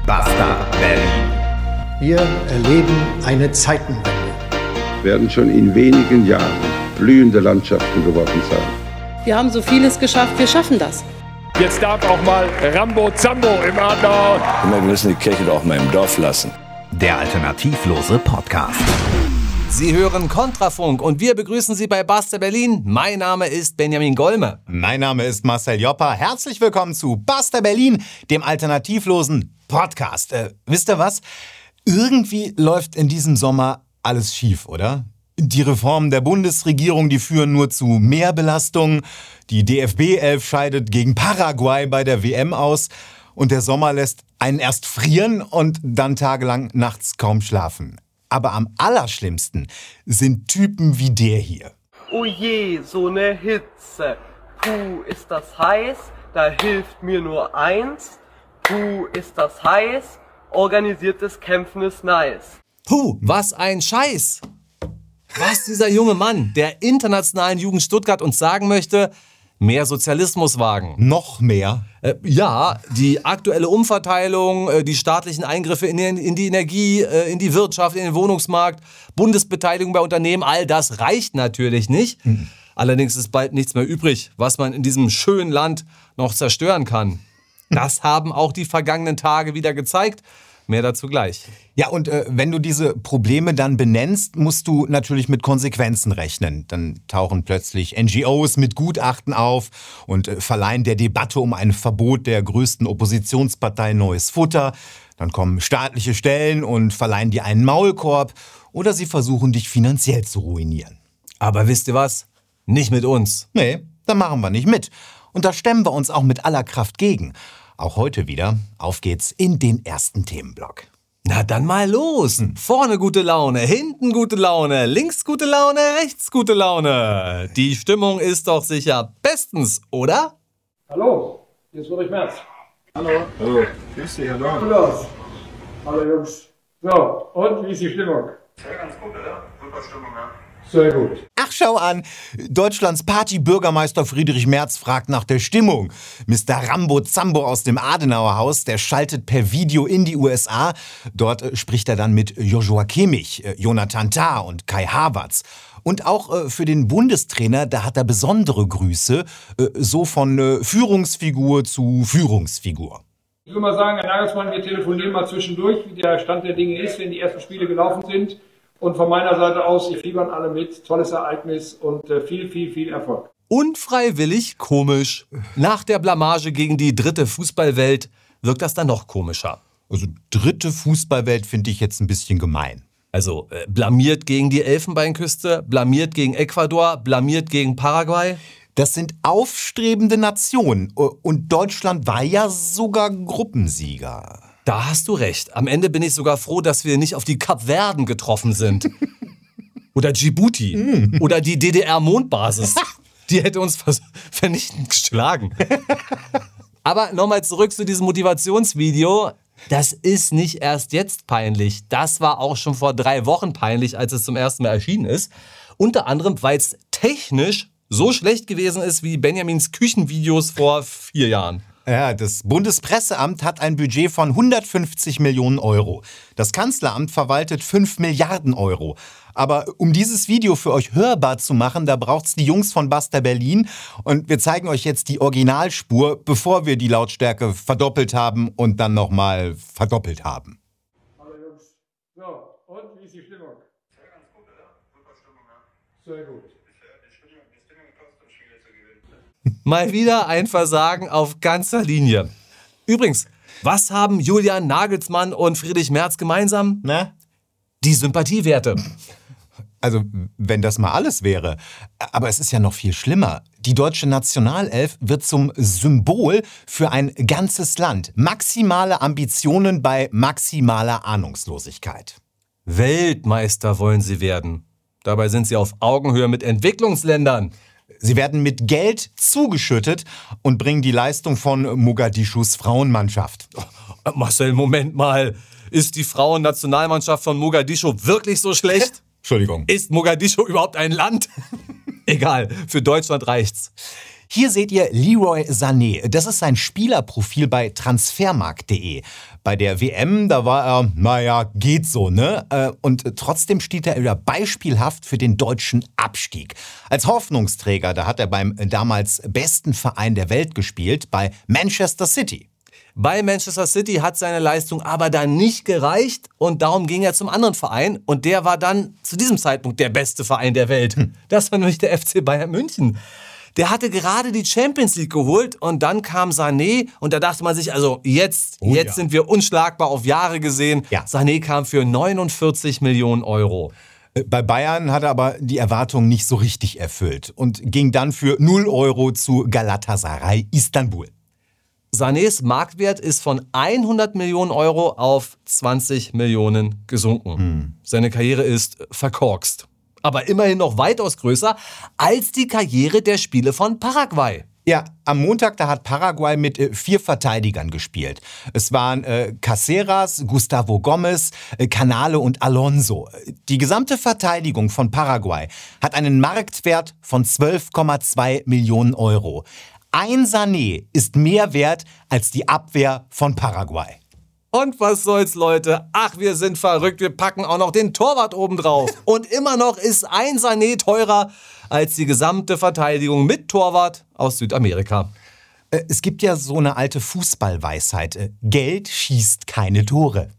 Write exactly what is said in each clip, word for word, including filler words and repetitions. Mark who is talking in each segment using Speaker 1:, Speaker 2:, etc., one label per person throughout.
Speaker 1: Basta Berlin.
Speaker 2: Wir erleben eine Zeitenwende.
Speaker 3: Werden schon in wenigen Jahren blühende Landschaften geworden sein.
Speaker 4: Wir haben so vieles geschafft, wir schaffen das.
Speaker 5: Jetzt darf auch mal Rambo Zambo im Adenauer.
Speaker 6: Immer, wir müssen die Kirche doch auch mal im Dorf lassen.
Speaker 1: Der alternativlose Podcast.
Speaker 7: Sie hören Kontrafunk und wir begrüßen Sie bei Basta Berlin. Mein Name ist Benjamin Golme.
Speaker 8: Mein Name ist Marcel Joppa. Herzlich willkommen zu Basta Berlin, dem alternativlosen Podcast. Äh, wisst ihr was? Irgendwie läuft in diesem Sommer alles schief, oder? Die Reformen der Bundesregierung, die führen nur zu mehr Belastungen. Die D F B elf scheidet gegen Paraguay bei der W M aus. Und der Sommer lässt einen erst frieren und dann tagelang nachts kaum schlafen. Aber am allerschlimmsten sind Typen wie der hier.
Speaker 9: Oh je, so ne Hitze. Puh, ist das heiß? Da hilft mir nur eins. Puh, ist das heiß? Organisiertes Kämpfen ist nice.
Speaker 7: Puh, was ein Scheiß! Was dieser junge Mann der internationalen Jugend Stuttgart uns sagen möchte: mehr Sozialismus wagen.
Speaker 8: Noch mehr?
Speaker 7: Äh, ja, die aktuelle Umverteilung, äh, die staatlichen Eingriffe in die, in die Energie, äh, in die Wirtschaft, in den Wohnungsmarkt, Bundesbeteiligung bei Unternehmen, all das reicht natürlich nicht. Mhm. Allerdings ist bald nichts mehr übrig, was man in diesem schönen Land noch zerstören kann. Das haben auch die vergangenen Tage wieder gezeigt. Mehr dazu gleich.
Speaker 8: Ja, und äh, wenn du diese Probleme dann benennst, musst du natürlich mit Konsequenzen rechnen. Dann tauchen plötzlich N G Os mit Gutachten auf und äh, verleihen der Debatte um ein Verbot der größten Oppositionspartei neues Futter. Dann kommen staatliche Stellen und verleihen dir einen Maulkorb oder sie versuchen, dich finanziell zu ruinieren.
Speaker 7: Aber wisst ihr was? Nicht mit uns.
Speaker 8: Nee, da machen wir nicht mit. Und da stemmen wir uns auch mit aller Kraft gegen. Auch heute wieder. Auf geht's in den ersten Themenblock.
Speaker 7: Na dann mal los. Hm. Vorne gute Laune, hinten gute Laune, links gute Laune, rechts gute Laune. Die Stimmung ist doch sicher bestens, oder?
Speaker 10: Hallo, hier ist Friedrich Merz.
Speaker 11: Hallo. Hallo. Grüß dich, hallo.
Speaker 10: Hallo. Hallo Jungs. So, und wie ist die Stimmung?
Speaker 11: Ja, ganz gut, oder? Super Stimmung, ja.
Speaker 10: Sehr gut.
Speaker 8: Ach, schau an. Deutschlands Party-Bürgermeister Friedrich Merz fragt nach der Stimmung. Mister Rambo Zambo aus dem Adenauer Haus, der schaltet per Video in die U S A. Dort äh, spricht er dann mit Joshua Kimmich, äh, Jonathan Tah und Kai Havertz. Und auch äh, für den Bundestrainer, da hat er besondere Grüße, äh, so von äh, Führungsfigur zu Führungsfigur.
Speaker 10: Ich würde mal sagen, Herr Nagelsmann, wir telefonieren mal zwischendurch, wie der Stand der Dinge ist, wenn die ersten Spiele gelaufen sind. Und von meiner Seite aus, wir fiebern alle mit. Tolles Ereignis und äh, viel, viel, viel Erfolg.
Speaker 7: Unfreiwillig komisch. Nach der Blamage gegen die dritte Fußballwelt wirkt das dann noch komischer.
Speaker 8: Also dritte Fußballwelt finde ich jetzt ein bisschen gemein.
Speaker 7: Also äh, blamiert gegen die Elfenbeinküste, blamiert gegen Ecuador, blamiert gegen Paraguay.
Speaker 8: Das sind aufstrebende Nationen. Und Deutschland war ja sogar Gruppensieger.
Speaker 7: Da hast du recht. Am Ende bin ich sogar froh, dass wir nicht auf die Kapverden getroffen sind. Oder Djibouti. Mm. Oder die D D R-Mondbasis. Die hätte uns vers- vernichtend geschlagen. Aber nochmal zurück zu diesem Motivationsvideo. Das ist nicht erst jetzt peinlich. Das war auch schon vor drei Wochen peinlich, als es zum ersten Mal erschienen ist. Unter anderem, weil es technisch so schlecht gewesen ist wie Benjamins Küchenvideos vor vier Jahren.
Speaker 8: Ja, das Bundespresseamt hat ein Budget von hundertfünfzig Millionen Euro. Das Kanzleramt verwaltet fünf Milliarden Euro. Aber um dieses Video für euch hörbar zu machen, da braucht's die Jungs von Basta Berlin. Und wir zeigen euch jetzt die Originalspur, bevor wir die Lautstärke verdoppelt haben und dann nochmal verdoppelt haben.
Speaker 10: Hallo Jungs. So, und wie ist die Stimmung?
Speaker 11: Ja, ganz gut, oder? Super Stimmung, ja.
Speaker 10: Sehr gut.
Speaker 7: Mal wieder ein Versagen auf ganzer Linie. Übrigens, was haben Julian Nagelsmann und Friedrich Merz gemeinsam?
Speaker 8: Na?
Speaker 7: Die Sympathiewerte.
Speaker 8: Also, wenn das mal alles wäre. Aber es ist ja noch viel schlimmer. Die deutsche Nationalelf wird zum Symbol für ein ganzes Land. Maximale Ambitionen bei maximaler Ahnungslosigkeit.
Speaker 7: Weltmeister wollen sie werden. Dabei sind sie auf Augenhöhe mit Entwicklungsländern.
Speaker 8: Sie werden mit Geld zugeschüttet und bringen die Leistung von Mogadischus Frauenmannschaft.
Speaker 7: Oh, Marcel, Moment mal. Ist die Frauennationalmannschaft von Mogadischu wirklich so schlecht?
Speaker 8: Entschuldigung.
Speaker 7: Ist Mogadischu überhaupt ein Land? Egal, für Deutschland reicht's.
Speaker 8: Hier seht ihr Leroy Sané. Das ist sein Spielerprofil bei transfermarkt punkt de. Bei der W M, da war er, naja, geht so, ne? Und trotzdem steht er wieder beispielhaft für den deutschen Abstieg. Als Hoffnungsträger, da hat er beim damals besten Verein der Welt gespielt, bei Manchester City.
Speaker 7: Bei Manchester City hat seine Leistung aber dann nicht gereicht und darum ging er zum anderen Verein und der war dann zu diesem Zeitpunkt der beste Verein der Welt. Hm. Das war nämlich der F C Bayern München. Der hatte gerade die Champions League geholt und dann kam Sané und da dachte man sich, also jetzt,
Speaker 8: oh,
Speaker 7: jetzt
Speaker 8: ja.
Speaker 7: sind wir unschlagbar auf Jahre gesehen.
Speaker 8: Ja.
Speaker 7: Sané kam für neunundvierzig Millionen Euro.
Speaker 8: Bei Bayern hat er aber die Erwartungen nicht so richtig erfüllt und ging dann für null Euro zu Galatasaray Istanbul.
Speaker 7: Sanés Marktwert ist von hundert Millionen Euro auf zwanzig Millionen gesunken. Hm. Seine Karriere ist verkorkst. Aber immerhin noch weitaus größer als die Karriere der Spiele von Paraguay.
Speaker 8: Ja, am Montag, da hat Paraguay mit äh, vier Verteidigern gespielt. Es waren äh, Caceres, Gustavo Gomez, äh, Canale und Alonso. Die gesamte Verteidigung von Paraguay hat einen Marktwert von zwölf Komma zwei Millionen Euro. Ein Sané ist mehr wert als die Abwehr von Paraguay.
Speaker 7: Und was soll's, Leute? Ach, wir sind verrückt, wir packen auch noch den Torwart oben drauf. Und immer noch ist ein Sané teurer als die gesamte Verteidigung mit Torwart aus Südamerika.
Speaker 8: Es gibt ja so eine alte Fußballweisheit. Geld schießt keine Tore.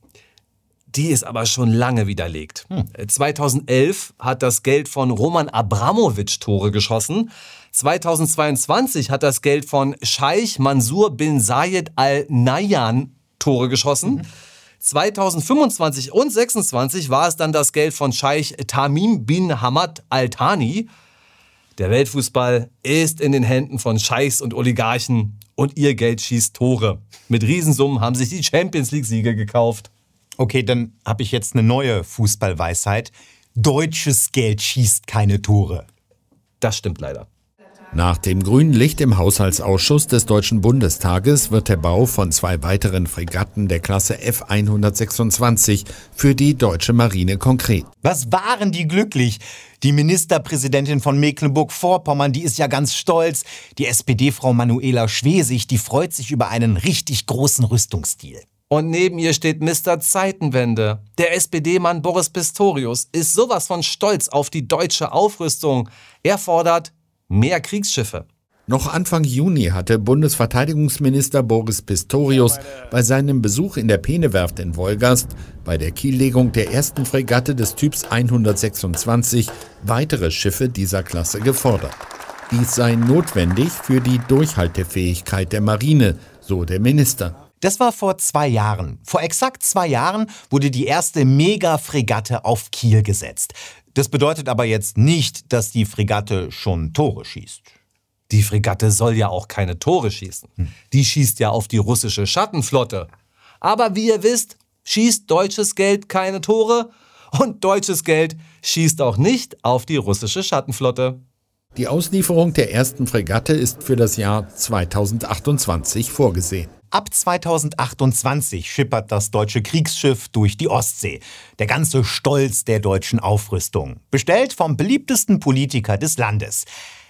Speaker 7: Die ist aber schon lange widerlegt. Hm. zweitausendelf hat das Geld von Roman Abramowitsch Tore geschossen. zweitausendzweiundzwanzig hat das Geld von Scheich Mansour bin Zayed Al Nahyan Tore geschossen. Mhm. zweitausendfünfundzwanzig und sechsundzwanzig war es dann das Geld von Scheich Tamim bin Hamad Al Thani. Der Weltfußball ist in den Händen von Scheichs und Oligarchen und ihr Geld schießt Tore. Mit Riesensummen haben sich die Champions-League-Siege gekauft.
Speaker 8: Okay, dann habe ich jetzt eine neue Fußballweisheit. Deutsches Geld schießt keine Tore.
Speaker 7: Das stimmt leider.
Speaker 12: Nach dem grünen Licht im Haushaltsausschuss des Deutschen Bundestages wird der Bau von zwei weiteren Fregatten der Klasse F hundertsechsundzwanzig für die deutsche Marine konkret.
Speaker 8: Was waren die glücklich? Die Ministerpräsidentin von Mecklenburg-Vorpommern, die ist ja ganz stolz. Die S P D-Frau Manuela Schwesig, die freut sich über einen richtig großen Rüstungsdeal.
Speaker 7: Und neben ihr steht Mister Zeitenwende. Der S P D-Mann Boris Pistorius ist sowas von stolz auf die deutsche Aufrüstung. Er fordert mehr Kriegsschiffe.
Speaker 12: Noch Anfang Juni hatte Bundesverteidigungsminister Boris Pistorius bei seinem Besuch in der Peenewerft in Wolgast bei der Kiellegung der ersten Fregatte des Typs hundertsechsundzwanzig weitere Schiffe dieser Klasse gefordert. Dies sei notwendig für die Durchhaltefähigkeit der Marine, so der Minister.
Speaker 8: Das war vor zwei Jahren. Vor exakt zwei Jahren wurde die erste Mega-Fregatte auf Kiel gesetzt. Das bedeutet aber jetzt nicht, dass die Fregatte schon Tore schießt.
Speaker 7: Die Fregatte soll ja auch keine Tore schießen. Hm. Die schießt ja auf die russische Schattenflotte. Aber wie ihr wisst, schießt deutsches Geld keine Tore und deutsches Geld schießt auch nicht auf die russische Schattenflotte.
Speaker 12: Die Auslieferung der ersten Fregatte ist für das Jahr zweitausendachtundzwanzig vorgesehen.
Speaker 8: Ab zweitausendachtundzwanzig schippert das deutsche Kriegsschiff durch die Ostsee. Der ganze Stolz der deutschen Aufrüstung. Bestellt vom beliebtesten Politiker des Landes.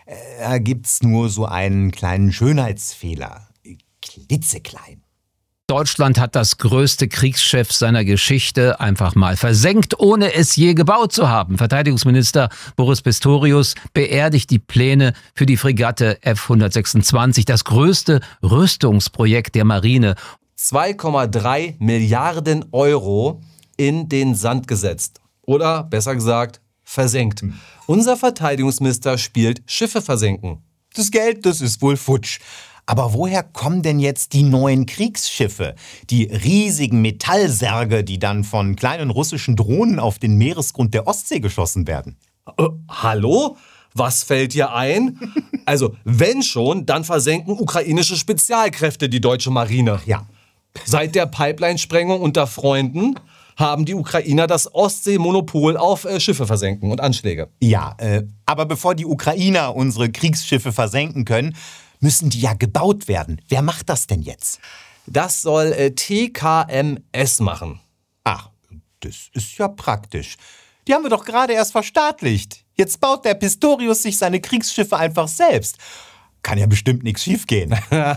Speaker 8: Da gibt's nur so einen kleinen Schönheitsfehler. Klitzeklein.
Speaker 13: Deutschland hat das größte Kriegsschiff seiner Geschichte einfach mal versenkt, ohne es je gebaut zu haben. Verteidigungsminister Boris Pistorius beerdigt die Pläne für die Fregatte F hundertsechsundzwanzig, das größte Rüstungsprojekt der Marine.
Speaker 7: zwei Komma drei Milliarden Euro in den Sand gesetzt. Oder besser gesagt, versenkt. Hm. Unser Verteidigungsminister spielt Schiffe versenken.
Speaker 8: Das Geld, das ist wohl futsch. Aber woher kommen denn jetzt die neuen Kriegsschiffe? Die riesigen Metallsärge, die dann von kleinen russischen Drohnen auf den Meeresgrund der Ostsee geschossen werden?
Speaker 7: Äh, hallo? Was fällt dir ein? Also, wenn schon, dann versenken ukrainische Spezialkräfte die deutsche Marine.
Speaker 8: Ja.
Speaker 7: Seit der Pipeline-Sprengung unter Freunden haben die Ukrainer das Ostsee-Monopol auf äh, Schiffe versenken und Anschläge.
Speaker 8: Ja, äh, aber bevor die Ukrainer unsere Kriegsschiffe versenken können, müssen die ja gebaut werden. Wer macht das denn jetzt?
Speaker 7: Das soll äh, T K M S machen.
Speaker 8: Ach, das ist ja praktisch. Die haben wir doch gerade erst verstaatlicht. Jetzt baut der Pistorius sich seine Kriegsschiffe einfach selbst. kann ja bestimmt nichts schiefgehen.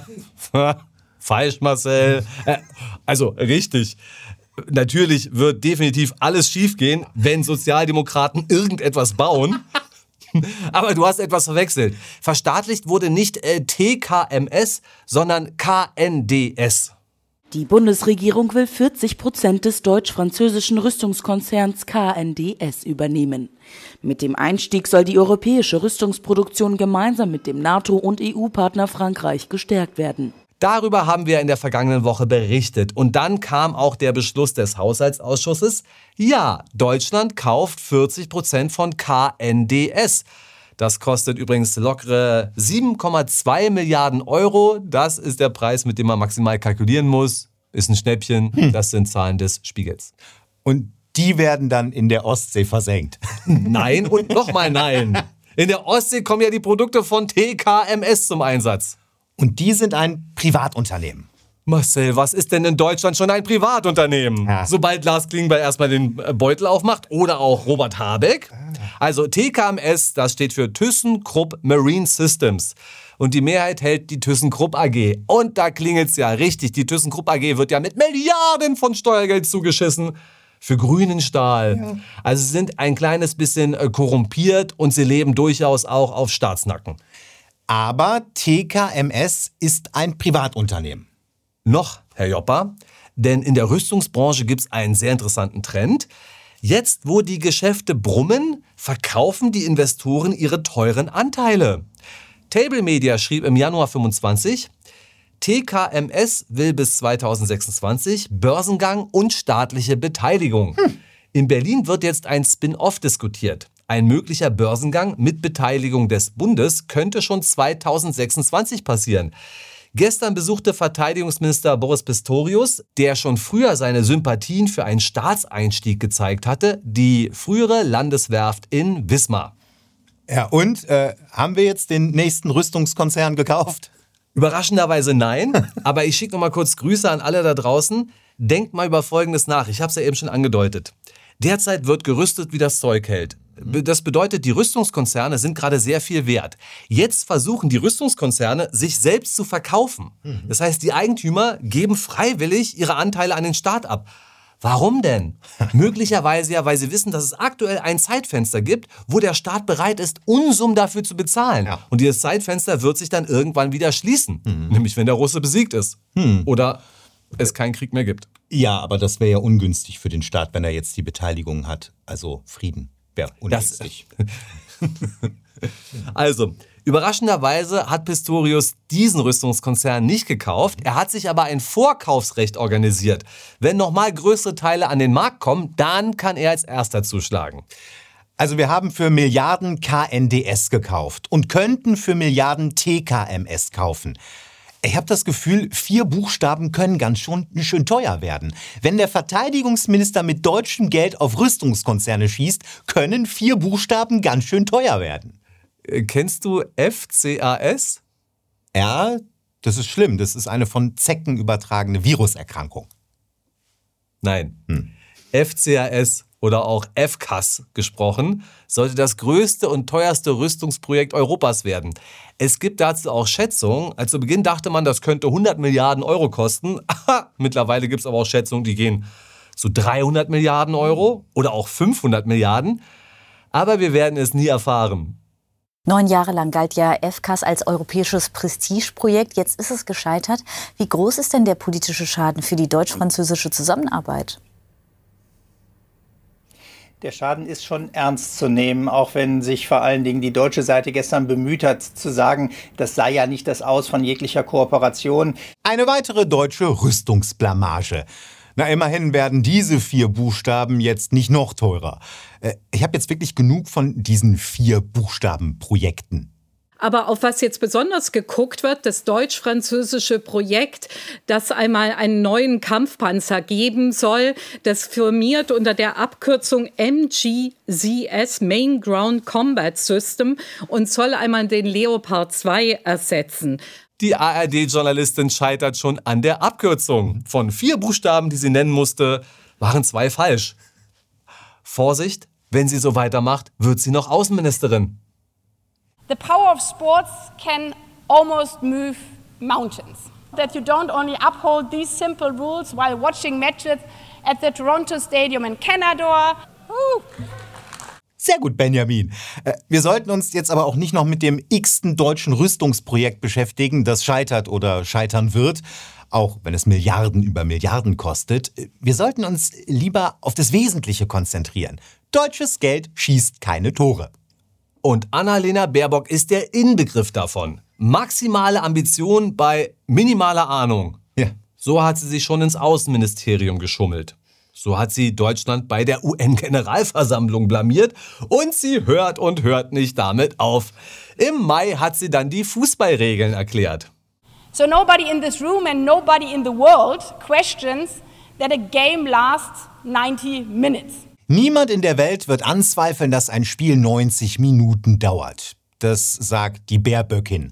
Speaker 7: Falsch, Marcel. Also, richtig. Natürlich wird definitiv alles schiefgehen, wenn Sozialdemokraten irgendetwas bauen. Aber du hast etwas verwechselt. Verstaatlicht wurde nicht äh, T K M S, sondern K N D S.
Speaker 14: Die Bundesregierung will vierzig Prozent des deutsch-französischen Rüstungskonzerns K N D S übernehmen. Mit dem Einstieg soll die europäische Rüstungsproduktion gemeinsam mit dem NATO- und E U-Partner Frankreich gestärkt werden.
Speaker 7: Darüber haben wir in der vergangenen Woche berichtet. Und dann kam auch der Beschluss des Haushaltsausschusses. Ja, Deutschland kauft vierzig Prozent von K N D S. Das kostet übrigens lockere sieben Komma zwei Milliarden Euro. Das ist der Preis, mit dem man maximal kalkulieren muss. Ist ein Schnäppchen. Hm. Das sind Zahlen des Spiegels.
Speaker 8: Und die werden dann in der Ostsee versenkt.
Speaker 7: Nein und nochmal nein. In der Ostsee kommen ja die Produkte von T K M S zum Einsatz.
Speaker 8: Und die sind ein Privatunternehmen.
Speaker 7: Marcel, was ist denn in Deutschland schon ein Privatunternehmen? Ja. Sobald Lars Klingbeil erstmal den Beutel aufmacht oder auch Robert Habeck. Also T K M S, das steht für ThyssenKrupp Marine Systems. Und die Mehrheit hält die ThyssenKrupp A G. Und da klingelt's ja richtig. Die ThyssenKrupp A G wird ja mit Milliarden von Steuergeld zugeschissen für grünen Stahl. Ja. Also sie sind ein kleines bisschen korrumpiert und sie leben durchaus auch auf Staatsnacken.
Speaker 8: Aber T K M S ist ein Privatunternehmen.
Speaker 7: Noch, Herr Joppa, denn in der Rüstungsbranche gibt's einen sehr interessanten Trend. Jetzt, wo die Geschäfte brummen, verkaufen die Investoren ihre teuren Anteile. Table Media schrieb im Januar fünfundzwanzig, T K M S will bis zweitausendsechsundzwanzig Börsengang und staatliche Beteiligung. Hm. In Berlin wird jetzt ein Spin-off diskutiert. Ein möglicher Börsengang mit Beteiligung des Bundes könnte schon zweitausendsechsundzwanzig passieren. Gestern besuchte Verteidigungsminister Boris Pistorius, der schon früher seine Sympathien für einen Staatseinstieg gezeigt hatte, die frühere Landeswerft in Wismar.
Speaker 8: Ja, und äh, haben wir jetzt den nächsten Rüstungskonzern gekauft?
Speaker 7: Überraschenderweise nein, aber ich schicke noch mal kurz Grüße an alle da draußen. Denkt mal über Folgendes nach, ich habe es ja eben schon angedeutet. Derzeit wird gerüstet, wie das Zeug hält. Das bedeutet, die Rüstungskonzerne sind gerade sehr viel wert. Jetzt versuchen die Rüstungskonzerne, sich selbst zu verkaufen. Das heißt, die Eigentümer geben freiwillig ihre Anteile an den Staat ab. Warum denn? Möglicherweise ja, weil sie wissen, dass es aktuell ein Zeitfenster gibt, wo der Staat bereit ist, Unsummen dafür zu bezahlen. Ja. Und dieses Zeitfenster wird sich dann irgendwann wieder schließen. Mhm. Nämlich, wenn der Russe besiegt ist. Mhm. Oder es keinen Krieg mehr gibt.
Speaker 8: Ja, aber das wäre ja ungünstig für den Staat, wenn er jetzt die Beteiligung hat. Also Frieden wäre ungünstig.
Speaker 7: Also, überraschenderweise hat Pistorius diesen Rüstungskonzern nicht gekauft. Er hat sich aber ein Vorkaufsrecht organisiert. Wenn nochmal größere Teile an den Markt kommen, dann kann er als erster zuschlagen.
Speaker 8: Also wir haben für Milliarden K N D S gekauft und könnten für Milliarden T K M S kaufen. Ich habe das Gefühl, vier Buchstaben können ganz schön, schön teuer werden. Wenn der Verteidigungsminister mit deutschem Geld auf Rüstungskonzerne schießt, können vier Buchstaben ganz schön teuer werden.
Speaker 7: Kennst du F C A S?
Speaker 8: Ja, das ist schlimm. Das ist eine von Zecken übertragene Viruserkrankung.
Speaker 7: Nein. Hm. F C A S oder auch F C A S gesprochen, sollte das größte und teuerste Rüstungsprojekt Europas werden. Es gibt dazu auch Schätzungen. Also zu Beginn dachte man, das könnte hundert Milliarden Euro kosten. Mittlerweile gibt es aber auch Schätzungen, die gehen zu dreihundert Milliarden Euro oder auch fünfhundert Milliarden. Aber wir werden es nie erfahren.
Speaker 15: Neun Jahre lang galt ja F C A S als europäisches Prestigeprojekt. Jetzt ist es gescheitert. Wie groß ist denn der politische Schaden für die deutsch-französische Zusammenarbeit?
Speaker 16: Der Schaden ist schon ernst zu nehmen, auch wenn sich vor allen Dingen die deutsche Seite gestern bemüht hat, zu sagen, das sei ja nicht das Aus von jeglicher Kooperation.
Speaker 8: Eine weitere deutsche Rüstungsblamage. Na, immerhin werden diese vier Buchstaben jetzt nicht noch teurer. Ich habe jetzt wirklich genug von diesen vier Buchstaben-Projekten.
Speaker 17: Aber auf was jetzt besonders geguckt wird, das deutsch-französische Projekt, das einmal einen neuen Kampfpanzer geben soll, das firmiert unter der Abkürzung M G C S, Main Ground Combat System, und soll einmal den Leopard zwei ersetzen.
Speaker 7: Die A R D-Journalistin scheitert schon an der Abkürzung. Von vier Buchstaben, die sie nennen musste, waren zwei falsch. Vorsicht, wenn sie so weitermacht, wird sie noch Außenministerin.
Speaker 18: The power of sports can almost move mountains. That you don't only uphold these simple rules while watching matches at the Toronto Stadium in Canada. Woo.
Speaker 8: Sehr gut, Benjamin. Wir sollten uns jetzt aber auch nicht noch mit dem x-ten deutschen Rüstungsprojekt beschäftigen, das scheitert oder scheitern wird, auch wenn es Milliarden über Milliarden kostet. Wir sollten uns lieber auf das Wesentliche konzentrieren. Deutsches Geld schießt keine Tore.
Speaker 7: Und Annalena Baerbock ist der Inbegriff davon. Maximale Ambition bei minimaler Ahnung.
Speaker 8: Ja.
Speaker 7: So hat sie sich schon ins Außenministerium geschummelt. So hat sie Deutschland bei der U N-Generalversammlung blamiert und sie hört und hört nicht damit auf. Im Mai hat sie dann die Fußballregeln erklärt.
Speaker 18: So nobody in this room and nobody in the world questions that a game lasts ninety minutes.
Speaker 8: Niemand in der Welt wird anzweifeln, dass ein Spiel neunzig Minuten dauert. Das sagt die Baerböckin.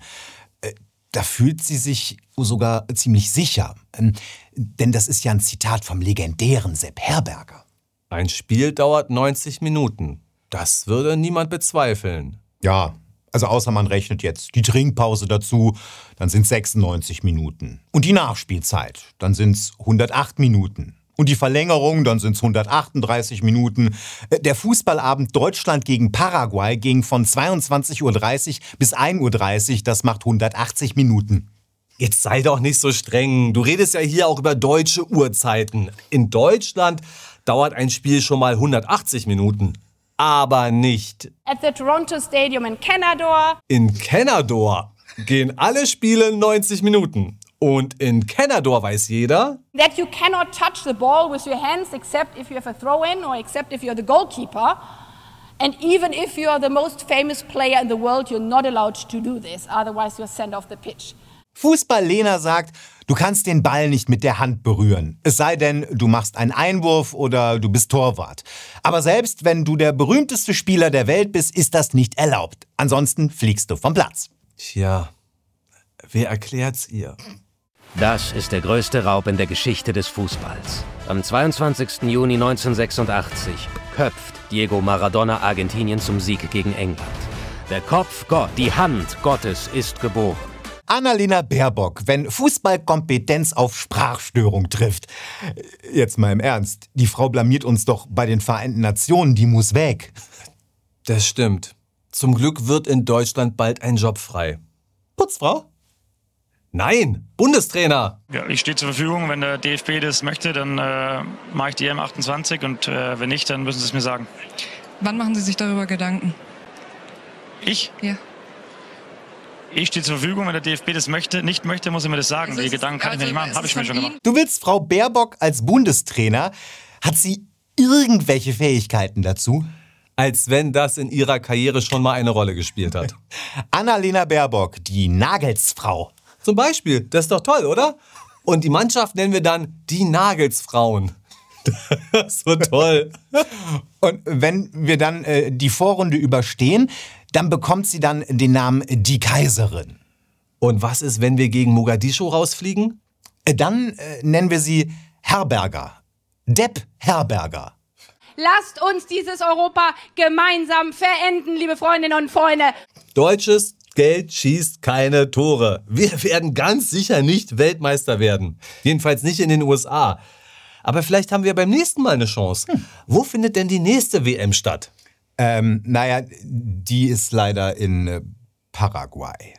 Speaker 8: Da fühlt sie sich sogar ziemlich sicher. Denn das ist ja ein Zitat vom legendären Sepp Herberger.
Speaker 7: Ein Spiel dauert neunzig Minuten. Das würde niemand bezweifeln.
Speaker 8: Ja, also außer man rechnet jetzt die Trinkpause dazu, dann sind es sechsundneunzig Minuten. Und die Nachspielzeit, dann sind es hundertacht Minuten. Und die Verlängerung, dann sind es hundertachtunddreißig Minuten. Der Fußballabend Deutschland gegen Paraguay ging von zweiundzwanzig Uhr dreißig bis ein Uhr dreißig, das macht hundertachtzig Minuten.
Speaker 7: Jetzt sei doch nicht so streng. Du redest ja hier auch über deutsche Uhrzeiten. In Deutschland dauert ein Spiel schon mal hundertachtzig Minuten. Aber nicht.
Speaker 18: At the Toronto Stadium in Canada.
Speaker 7: In Canada gehen alle Spiele neunzig Minuten. Und in Canada weiß jeder,
Speaker 18: that you cannot touch the ball with your hands except if you have a throw-in or except if you're the goalkeeper. And even if you are the most famous player in the world, you're not allowed to do this. Otherwise you're sent off the pitch.
Speaker 8: Fußball-Lena sagt, du kannst den Ball nicht mit der Hand berühren. Es sei denn, du machst einen Einwurf oder du bist Torwart. Aber selbst wenn du der berühmteste Spieler der Welt bist, ist das nicht erlaubt. Ansonsten fliegst du vom Platz.
Speaker 7: Tja, wer erklärt's ihr?
Speaker 19: Das ist der größte Raub in der Geschichte des Fußballs. Am zweiundzwanzigsten Juni neunzehnhundertsechsundachtzig köpft Diego Maradona Argentinien zum Sieg gegen England. Der Kopf Gott, die Hand Gottes ist geboren.
Speaker 8: Annalena Baerbock, wenn Fußballkompetenz auf Sprachstörung trifft. Jetzt mal im Ernst, die Frau blamiert uns doch bei den Vereinten Nationen, die muss weg.
Speaker 7: Das stimmt. Zum Glück wird in Deutschland bald ein Job frei.
Speaker 8: Putzfrau?
Speaker 7: Nein, Bundestrainer.
Speaker 20: Ja, ich stehe zur Verfügung. Wenn der D F B das möchte, dann äh, mache ich die E M achtundzwanzig und äh, wenn nicht, dann müssen Sie es mir sagen.
Speaker 21: Wann machen Sie sich darüber Gedanken?
Speaker 20: Ich?
Speaker 21: Ja.
Speaker 20: Ich stehe zur Verfügung. Wenn der D F B das möchte, nicht möchte, muss er mir das sagen. Also die Gedanken kann also ich mir nicht machen, habe ich mir schon gemacht.
Speaker 8: Du willst Frau Baerbock als Bundestrainer? Hat sie irgendwelche Fähigkeiten dazu?
Speaker 7: Als wenn das in ihrer Karriere schon mal eine Rolle gespielt hat.
Speaker 8: Annalena Baerbock, die Nagelsfrau.
Speaker 7: Zum Beispiel, das ist doch toll, oder? Und die Mannschaft nennen wir dann die Nagelsfrauen. Das ist so toll.
Speaker 8: Und wenn wir dann äh, die Vorrunde überstehen, dann bekommt sie dann den Namen die Kaiserin.
Speaker 7: Und was ist, wenn wir gegen Mogadischu rausfliegen?
Speaker 8: Äh, dann äh, nennen wir sie Herberger. Depp Herberger.
Speaker 18: Lasst uns dieses Europa gemeinsam verenden, liebe Freundinnen und Freunde.
Speaker 7: Deutsches Geld schießt keine Tore. Wir werden ganz sicher nicht Weltmeister werden. Jedenfalls nicht in den U S A. Aber vielleicht haben wir beim nächsten Mal eine Chance. Hm. Wo findet denn die nächste W M statt?
Speaker 8: Ähm, naja, die ist leider in äh, Paraguay.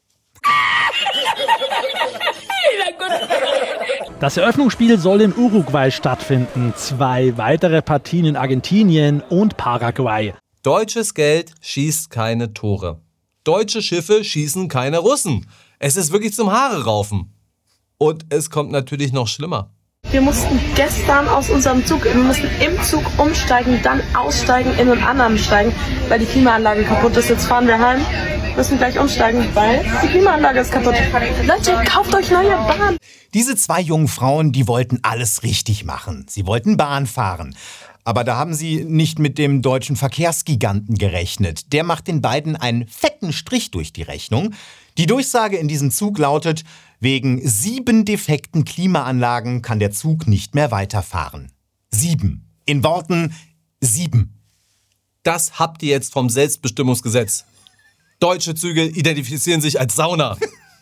Speaker 22: Das Eröffnungsspiel soll in Uruguay stattfinden. Zwei weitere Partien in Argentinien und Paraguay.
Speaker 7: Deutsches Geld schießt keine Tore. Deutsche Schiffe schießen keine Russen. Es ist wirklich zum Haare raufen. Und es kommt natürlich noch schlimmer.
Speaker 23: Wir mussten gestern aus unserem Zug, wir mussten im Zug umsteigen, dann aussteigen, in einen anderen steigen, weil die Klimaanlage kaputt ist. Jetzt fahren wir heim, müssen gleich umsteigen, weil die Klimaanlage ist kaputt. Leute, kauft euch neue Bahn.
Speaker 8: Diese zwei jungen Frauen, die wollten alles richtig machen. Sie wollten Bahn fahren. Aber da haben sie nicht mit dem deutschen Verkehrsgiganten gerechnet. Der macht den beiden einen fetten Strich durch die Rechnung. Die Durchsage in diesem Zug lautet, wegen sieben defekten Klimaanlagen kann der Zug nicht mehr weiterfahren. Sieben. In Worten sieben.
Speaker 7: Das habt ihr jetzt vom Selbstbestimmungsgesetz. Deutsche Züge identifizieren sich als Sauna.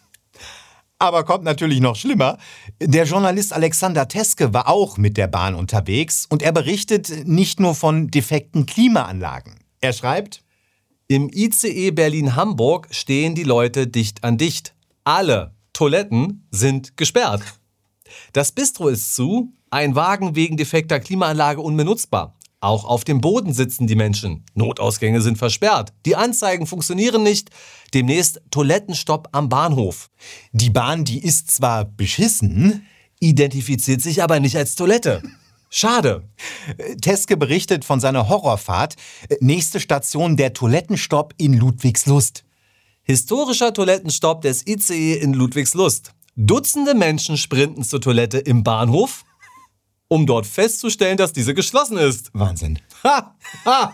Speaker 8: Aber kommt natürlich noch schlimmer. Der Journalist Alexander Teske war auch mit der Bahn unterwegs und er berichtet nicht nur von defekten Klimaanlagen. Er schreibt:
Speaker 7: Im I C E Berlin-Hamburg stehen die Leute dicht an dicht. Alle Toiletten sind gesperrt. Das Bistro ist zu, ein Wagen wegen defekter Klimaanlage unbenutzbar. Auch auf dem Boden sitzen die Menschen. Notausgänge sind versperrt. Die Anzeigen funktionieren nicht. Demnächst Toilettenstopp am Bahnhof.
Speaker 8: Die Bahn, die ist zwar beschissen,
Speaker 7: identifiziert sich aber nicht als Toilette. Schade.
Speaker 8: Teske berichtet von seiner Horrorfahrt. Nächste Station der Toilettenstopp in Ludwigslust.
Speaker 7: Historischer Toilettenstopp des I C E in Ludwigslust. Dutzende Menschen sprinten zur Toilette im Bahnhof, um dort festzustellen, dass diese geschlossen ist.
Speaker 8: Wahnsinn.
Speaker 7: Ha, ha.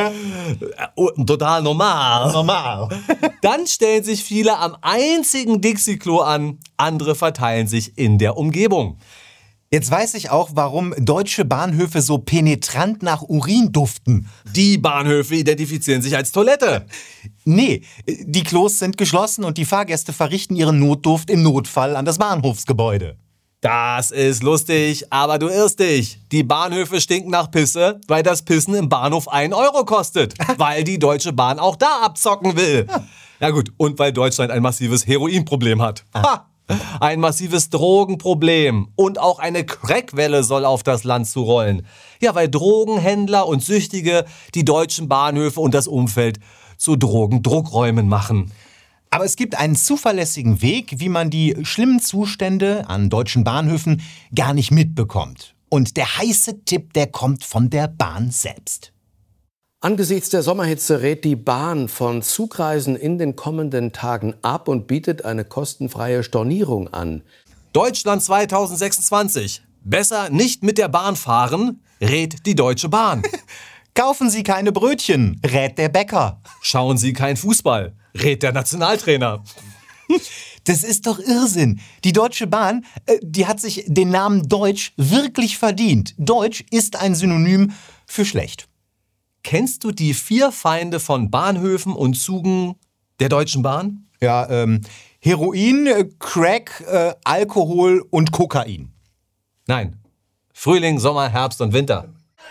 Speaker 7: Total normal.
Speaker 8: Normal.
Speaker 7: Dann stellen sich viele am einzigen Dixie-Klo an, andere verteilen sich in der Umgebung.
Speaker 8: Jetzt weiß ich auch, warum deutsche Bahnhöfe so penetrant nach Urin duften.
Speaker 7: Die Bahnhöfe identifizieren sich als Toilette.
Speaker 8: Nee, die Klos sind geschlossen und die Fahrgäste verrichten ihren Notduft im Notfall an das Bahnhofsgebäude.
Speaker 7: Das ist lustig, aber du irrst dich. Die Bahnhöfe stinken nach Pisse, weil das Pissen im Bahnhof ein Euro kostet. Weil die Deutsche Bahn auch da abzocken will. Ja gut, und weil Deutschland ein massives Heroinproblem hat. Ha! Ein massives Drogenproblem. Und auch eine Crackwelle soll auf das Land zurollen. Ja, weil Drogenhändler und Süchtige die deutschen Bahnhöfe und das Umfeld zu Drogendruckräumen machen.
Speaker 8: Aber es gibt einen zuverlässigen Weg, wie man die schlimmen Zustände an deutschen Bahnhöfen gar nicht mitbekommt. Und der heiße Tipp, der kommt von der Bahn selbst.
Speaker 2: Angesichts der Sommerhitze rät die Bahn von Zugreisen in den kommenden Tagen ab und bietet eine kostenfreie Stornierung an.
Speaker 7: Deutschland zweitausendsechsundzwanzig. Besser nicht mit der Bahn fahren, rät die Deutsche Bahn.
Speaker 8: Kaufen Sie keine Brötchen, rät der Bäcker.
Speaker 7: Schauen Sie kein Fußball, rät der Nationaltrainer.
Speaker 8: Das ist doch Irrsinn. Die Deutsche Bahn, äh, die hat sich den Namen Deutsch wirklich verdient. Deutsch ist ein Synonym für schlecht.
Speaker 7: Kennst du die vier Feinde von Bahnhöfen und Zügen der Deutschen Bahn?
Speaker 8: Ja, ähm, Heroin, äh, Crack, äh, Alkohol und Kokain.
Speaker 7: Nein. Frühling, Sommer, Herbst und Winter.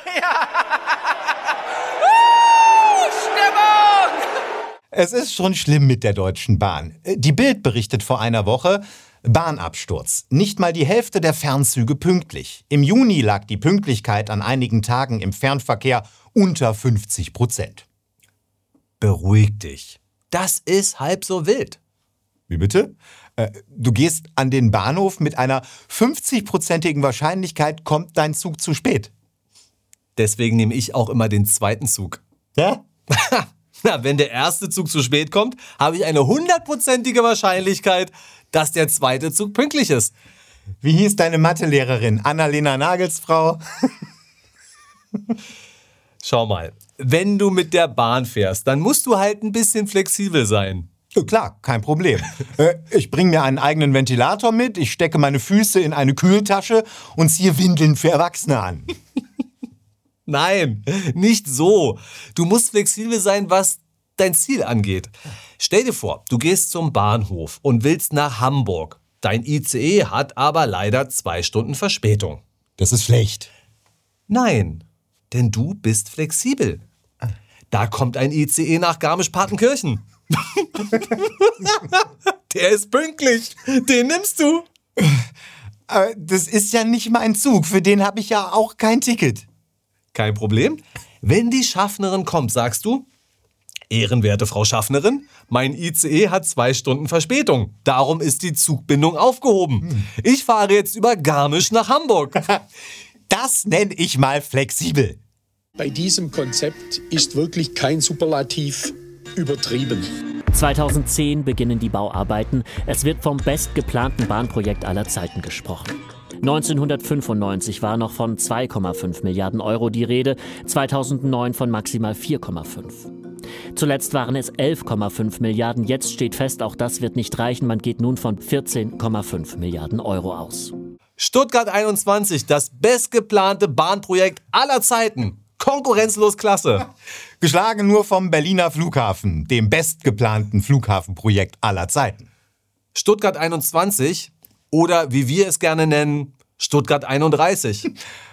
Speaker 8: Es ist schon schlimm mit der Deutschen Bahn. Die Bild berichtet vor einer Woche, Bahnabsturz. Nicht mal die Hälfte der Fernzüge pünktlich. Im Juni lag die Pünktlichkeit an einigen Tagen im Fernverkehr unter fünfzig Prozent.
Speaker 7: Beruhig dich. Das ist halb so wild.
Speaker 8: Wie bitte? Äh, du gehst an den Bahnhof mit einer fünfzig-prozentigen Wahrscheinlichkeit, kommt dein Zug zu spät.
Speaker 7: Deswegen nehme ich auch immer den zweiten Zug.
Speaker 8: Ja?
Speaker 7: Na, wenn der erste Zug zu spät kommt, habe ich eine hundertprozentige Wahrscheinlichkeit, dass der zweite Zug pünktlich ist.
Speaker 8: Wie hieß deine Mathelehrerin? Annalena Nagelsfrau?
Speaker 7: Schau mal, wenn du mit der Bahn fährst, dann musst du halt ein bisschen flexibel sein.
Speaker 8: Ja, klar, kein Problem. äh, ich bringe mir einen eigenen Ventilator mit, ich stecke meine Füße in eine Kühltasche und ziehe Windeln für Erwachsene an.
Speaker 7: Nein, nicht so. Du musst flexibel sein, was dein Ziel angeht. Stell dir vor, du gehst zum Bahnhof und willst nach Hamburg. Dein I C E hat aber leider zwei Stunden Verspätung.
Speaker 8: Das ist schlecht.
Speaker 7: Nein, denn du bist flexibel. Da kommt ein I C E nach Garmisch-Partenkirchen. Der ist pünktlich. Den nimmst du.
Speaker 8: Aber das ist ja nicht mein Zug. Für den habe ich ja auch kein Ticket.
Speaker 7: Kein Problem. Wenn die Schaffnerin kommt, sagst du, ehrenwerte Frau Schaffnerin, mein I C E hat zwei Stunden Verspätung. Darum ist die Zugbindung aufgehoben. Hm. Ich fahre jetzt über Garmisch nach Hamburg.
Speaker 8: Das nenne ich mal flexibel.
Speaker 3: Bei diesem Konzept ist wirklich kein Superlativ übertrieben.
Speaker 4: zweitausendzehn beginnen die Bauarbeiten. Es wird vom bestgeplanten Bahnprojekt aller Zeiten gesprochen. neunzehnhundertfünfundneunzig war noch von zwei Komma fünf Milliarden Euro die Rede, zweitausendneun von maximal vier Komma fünf. Zuletzt waren es elf Komma fünf Milliarden. Jetzt steht fest, auch das wird nicht reichen. Man geht nun von vierzehn Komma fünf Milliarden Euro aus.
Speaker 7: Stuttgart einundzwanzig, das bestgeplante Bahnprojekt aller Zeiten, konkurrenzlos klasse.
Speaker 8: Geschlagen nur vom Berliner Flughafen, dem bestgeplanten Flughafenprojekt aller Zeiten.
Speaker 7: Stuttgart einundzwanzig oder wie wir es gerne nennen, Stuttgart einunddreißig.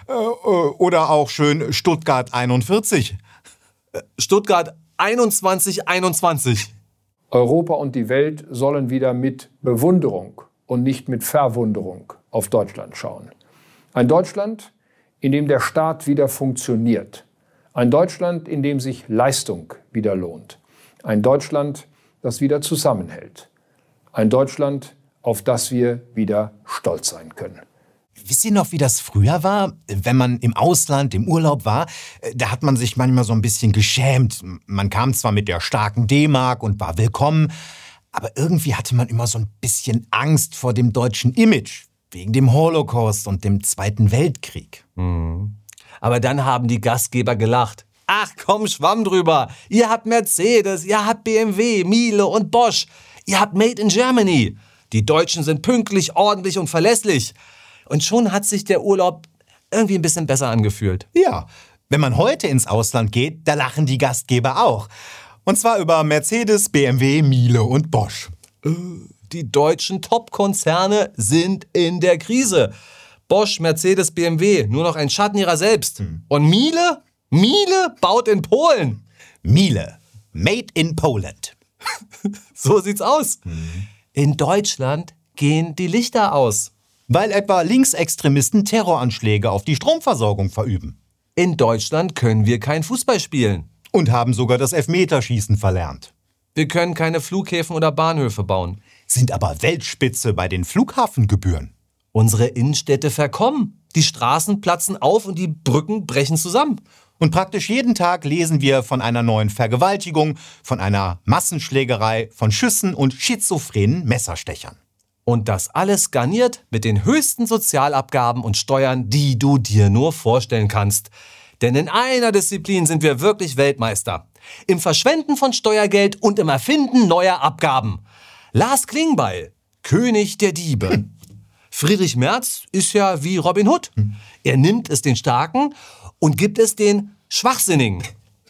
Speaker 8: Oder auch schön Stuttgart einundvierzig.
Speaker 7: Stuttgart einundzwanzig einundzwanzig.
Speaker 10: Europa und die Welt sollen wieder mit Bewunderung und nicht mit Verwunderung auf Deutschland schauen. Ein Deutschland, in dem der Staat wieder funktioniert. Ein Deutschland, in dem sich Leistung wieder lohnt. Ein Deutschland, das wieder zusammenhält. Ein Deutschland, auf das wir wieder stolz sein können.
Speaker 8: Wisst ihr noch, wie das früher war? Wenn man im Ausland, im Urlaub war, da hat man sich manchmal so ein bisschen geschämt. Man kam zwar mit der starken D-Mark und war willkommen, aber irgendwie hatte man immer so ein bisschen Angst vor dem deutschen Image. Wegen dem Holocaust und dem Zweiten Weltkrieg.
Speaker 7: Mhm. Aber dann haben die Gastgeber gelacht. Ach komm, Schwamm drüber. Ihr habt Mercedes, ihr habt B M W, Miele und Bosch. Ihr habt Made in Germany. Die Deutschen sind pünktlich, ordentlich und verlässlich. Und schon hat sich der Urlaub irgendwie ein bisschen besser angefühlt.
Speaker 8: Ja, wenn man heute ins Ausland geht, da lachen die Gastgeber auch. Und zwar über Mercedes, B M W, Miele und Bosch.
Speaker 7: Die deutschen Top-Konzerne sind in der Krise. Bosch, Mercedes, B M W, nur noch ein Schatten ihrer selbst. Hm. Und Miele? Miele baut in Polen.
Speaker 8: Miele, made in Poland.
Speaker 7: So sieht's aus. Hm. In Deutschland gehen die Lichter aus.
Speaker 8: Weil etwa Linksextremisten Terroranschläge auf die Stromversorgung verüben.
Speaker 7: In Deutschland können wir kein Fußball spielen.
Speaker 8: Und haben sogar das Elfmeterschießen verlernt.
Speaker 7: Wir können keine Flughäfen oder Bahnhöfe bauen.
Speaker 8: Sind aber Weltspitze bei den Flughafengebühren.
Speaker 7: Unsere Innenstädte verkommen. Die Straßen platzen auf und die Brücken brechen zusammen.
Speaker 8: Und praktisch jeden Tag lesen wir von einer neuen Vergewaltigung, von einer Massenschlägerei, von Schüssen und schizophrenen Messerstechern.
Speaker 7: Und das alles garniert mit den höchsten Sozialabgaben und Steuern, die du dir nur vorstellen kannst. Denn in einer Disziplin sind wir wirklich Weltmeister. Im Verschwenden von Steuergeld und im Erfinden neuer Abgaben. Lars Klingbeil, König der Diebe. Hm. Friedrich Merz ist ja wie Robin Hood. Hm. Er nimmt es den Starken und gibt es den Schwachsinnigen.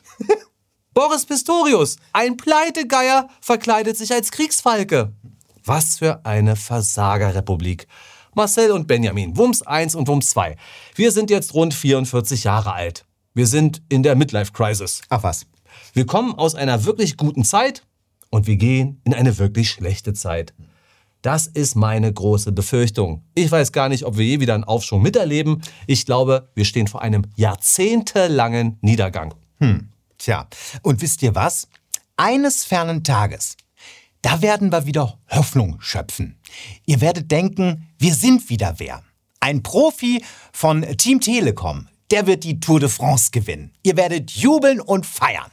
Speaker 7: Boris Pistorius, ein Pleitegeier, verkleidet sich als Kriegsfalke. Was für eine Versagerrepublik. Marcel und Benjamin, Wumms eins und Wumms zwei. Wir sind jetzt rund vierundvierzig Jahre alt. Wir sind in der Midlife-Crisis.
Speaker 8: Ach was.
Speaker 7: Wir kommen aus einer wirklich guten Zeit und wir gehen in eine wirklich schlechte Zeit. Das ist meine große Befürchtung. Ich weiß gar nicht, ob wir je wieder einen Aufschwung miterleben. Ich glaube, wir stehen vor einem jahrzehntelangen Niedergang.
Speaker 8: Hm, tja. Und wisst ihr was? Eines fernen Tages, da werden wir wieder Hoffnung schöpfen. Ihr werdet denken, wir sind wieder wer. Ein Profi von Team Telekom, der wird die Tour de France gewinnen. Ihr werdet jubeln und feiern.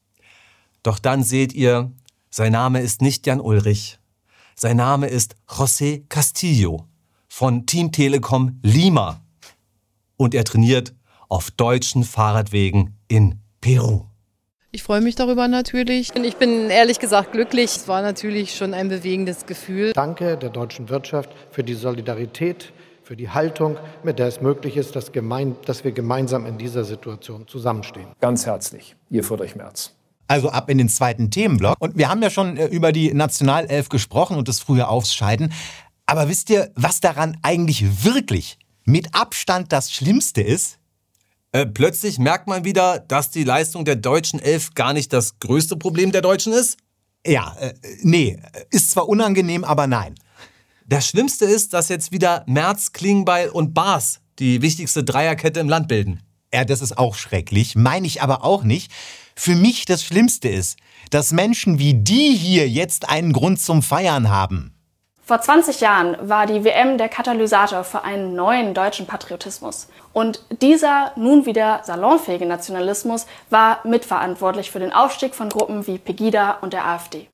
Speaker 7: Doch dann seht ihr, sein Name ist nicht Jan Ulrich. Sein Name ist José Castillo von Team Telekom Lima. Und er trainiert auf deutschen Fahrradwegen in Peru.
Speaker 1: Ich freue mich darüber natürlich. Ich bin ehrlich gesagt glücklich. Es war natürlich schon ein bewegendes Gefühl.
Speaker 5: Danke der deutschen Wirtschaft für die Solidarität, für die Haltung, mit der es möglich ist, dass, gemein, dass wir gemeinsam in dieser Situation zusammenstehen.
Speaker 10: Ganz herzlich, Ihr Friedrich Merz.
Speaker 8: Also ab in den zweiten Themenblock. Und wir haben ja schon über die Nationalelf gesprochen und das frühe Ausscheiden. Aber wisst ihr, was daran eigentlich wirklich mit Abstand das Schlimmste ist?
Speaker 7: Äh, plötzlich merkt man wieder, dass die Leistung der deutschen Elf gar nicht das größte Problem der Deutschen ist?
Speaker 8: Ja, äh, nee, ist zwar unangenehm, aber nein.
Speaker 7: Das Schlimmste ist, dass jetzt wieder Merz, Klingbeil und Baas die wichtigste Dreierkette im Land bilden.
Speaker 8: Ja, das ist auch schrecklich, meine ich aber auch nicht. Für mich das Schlimmste ist, dass Menschen wie die hier jetzt einen Grund zum Feiern haben.
Speaker 6: Vor zwanzig Jahren war die W M der Katalysator für einen neuen deutschen Patriotismus. Und dieser nun wieder salonfähige Nationalismus war mitverantwortlich für den Aufstieg von Gruppen wie Pegida und der AfD.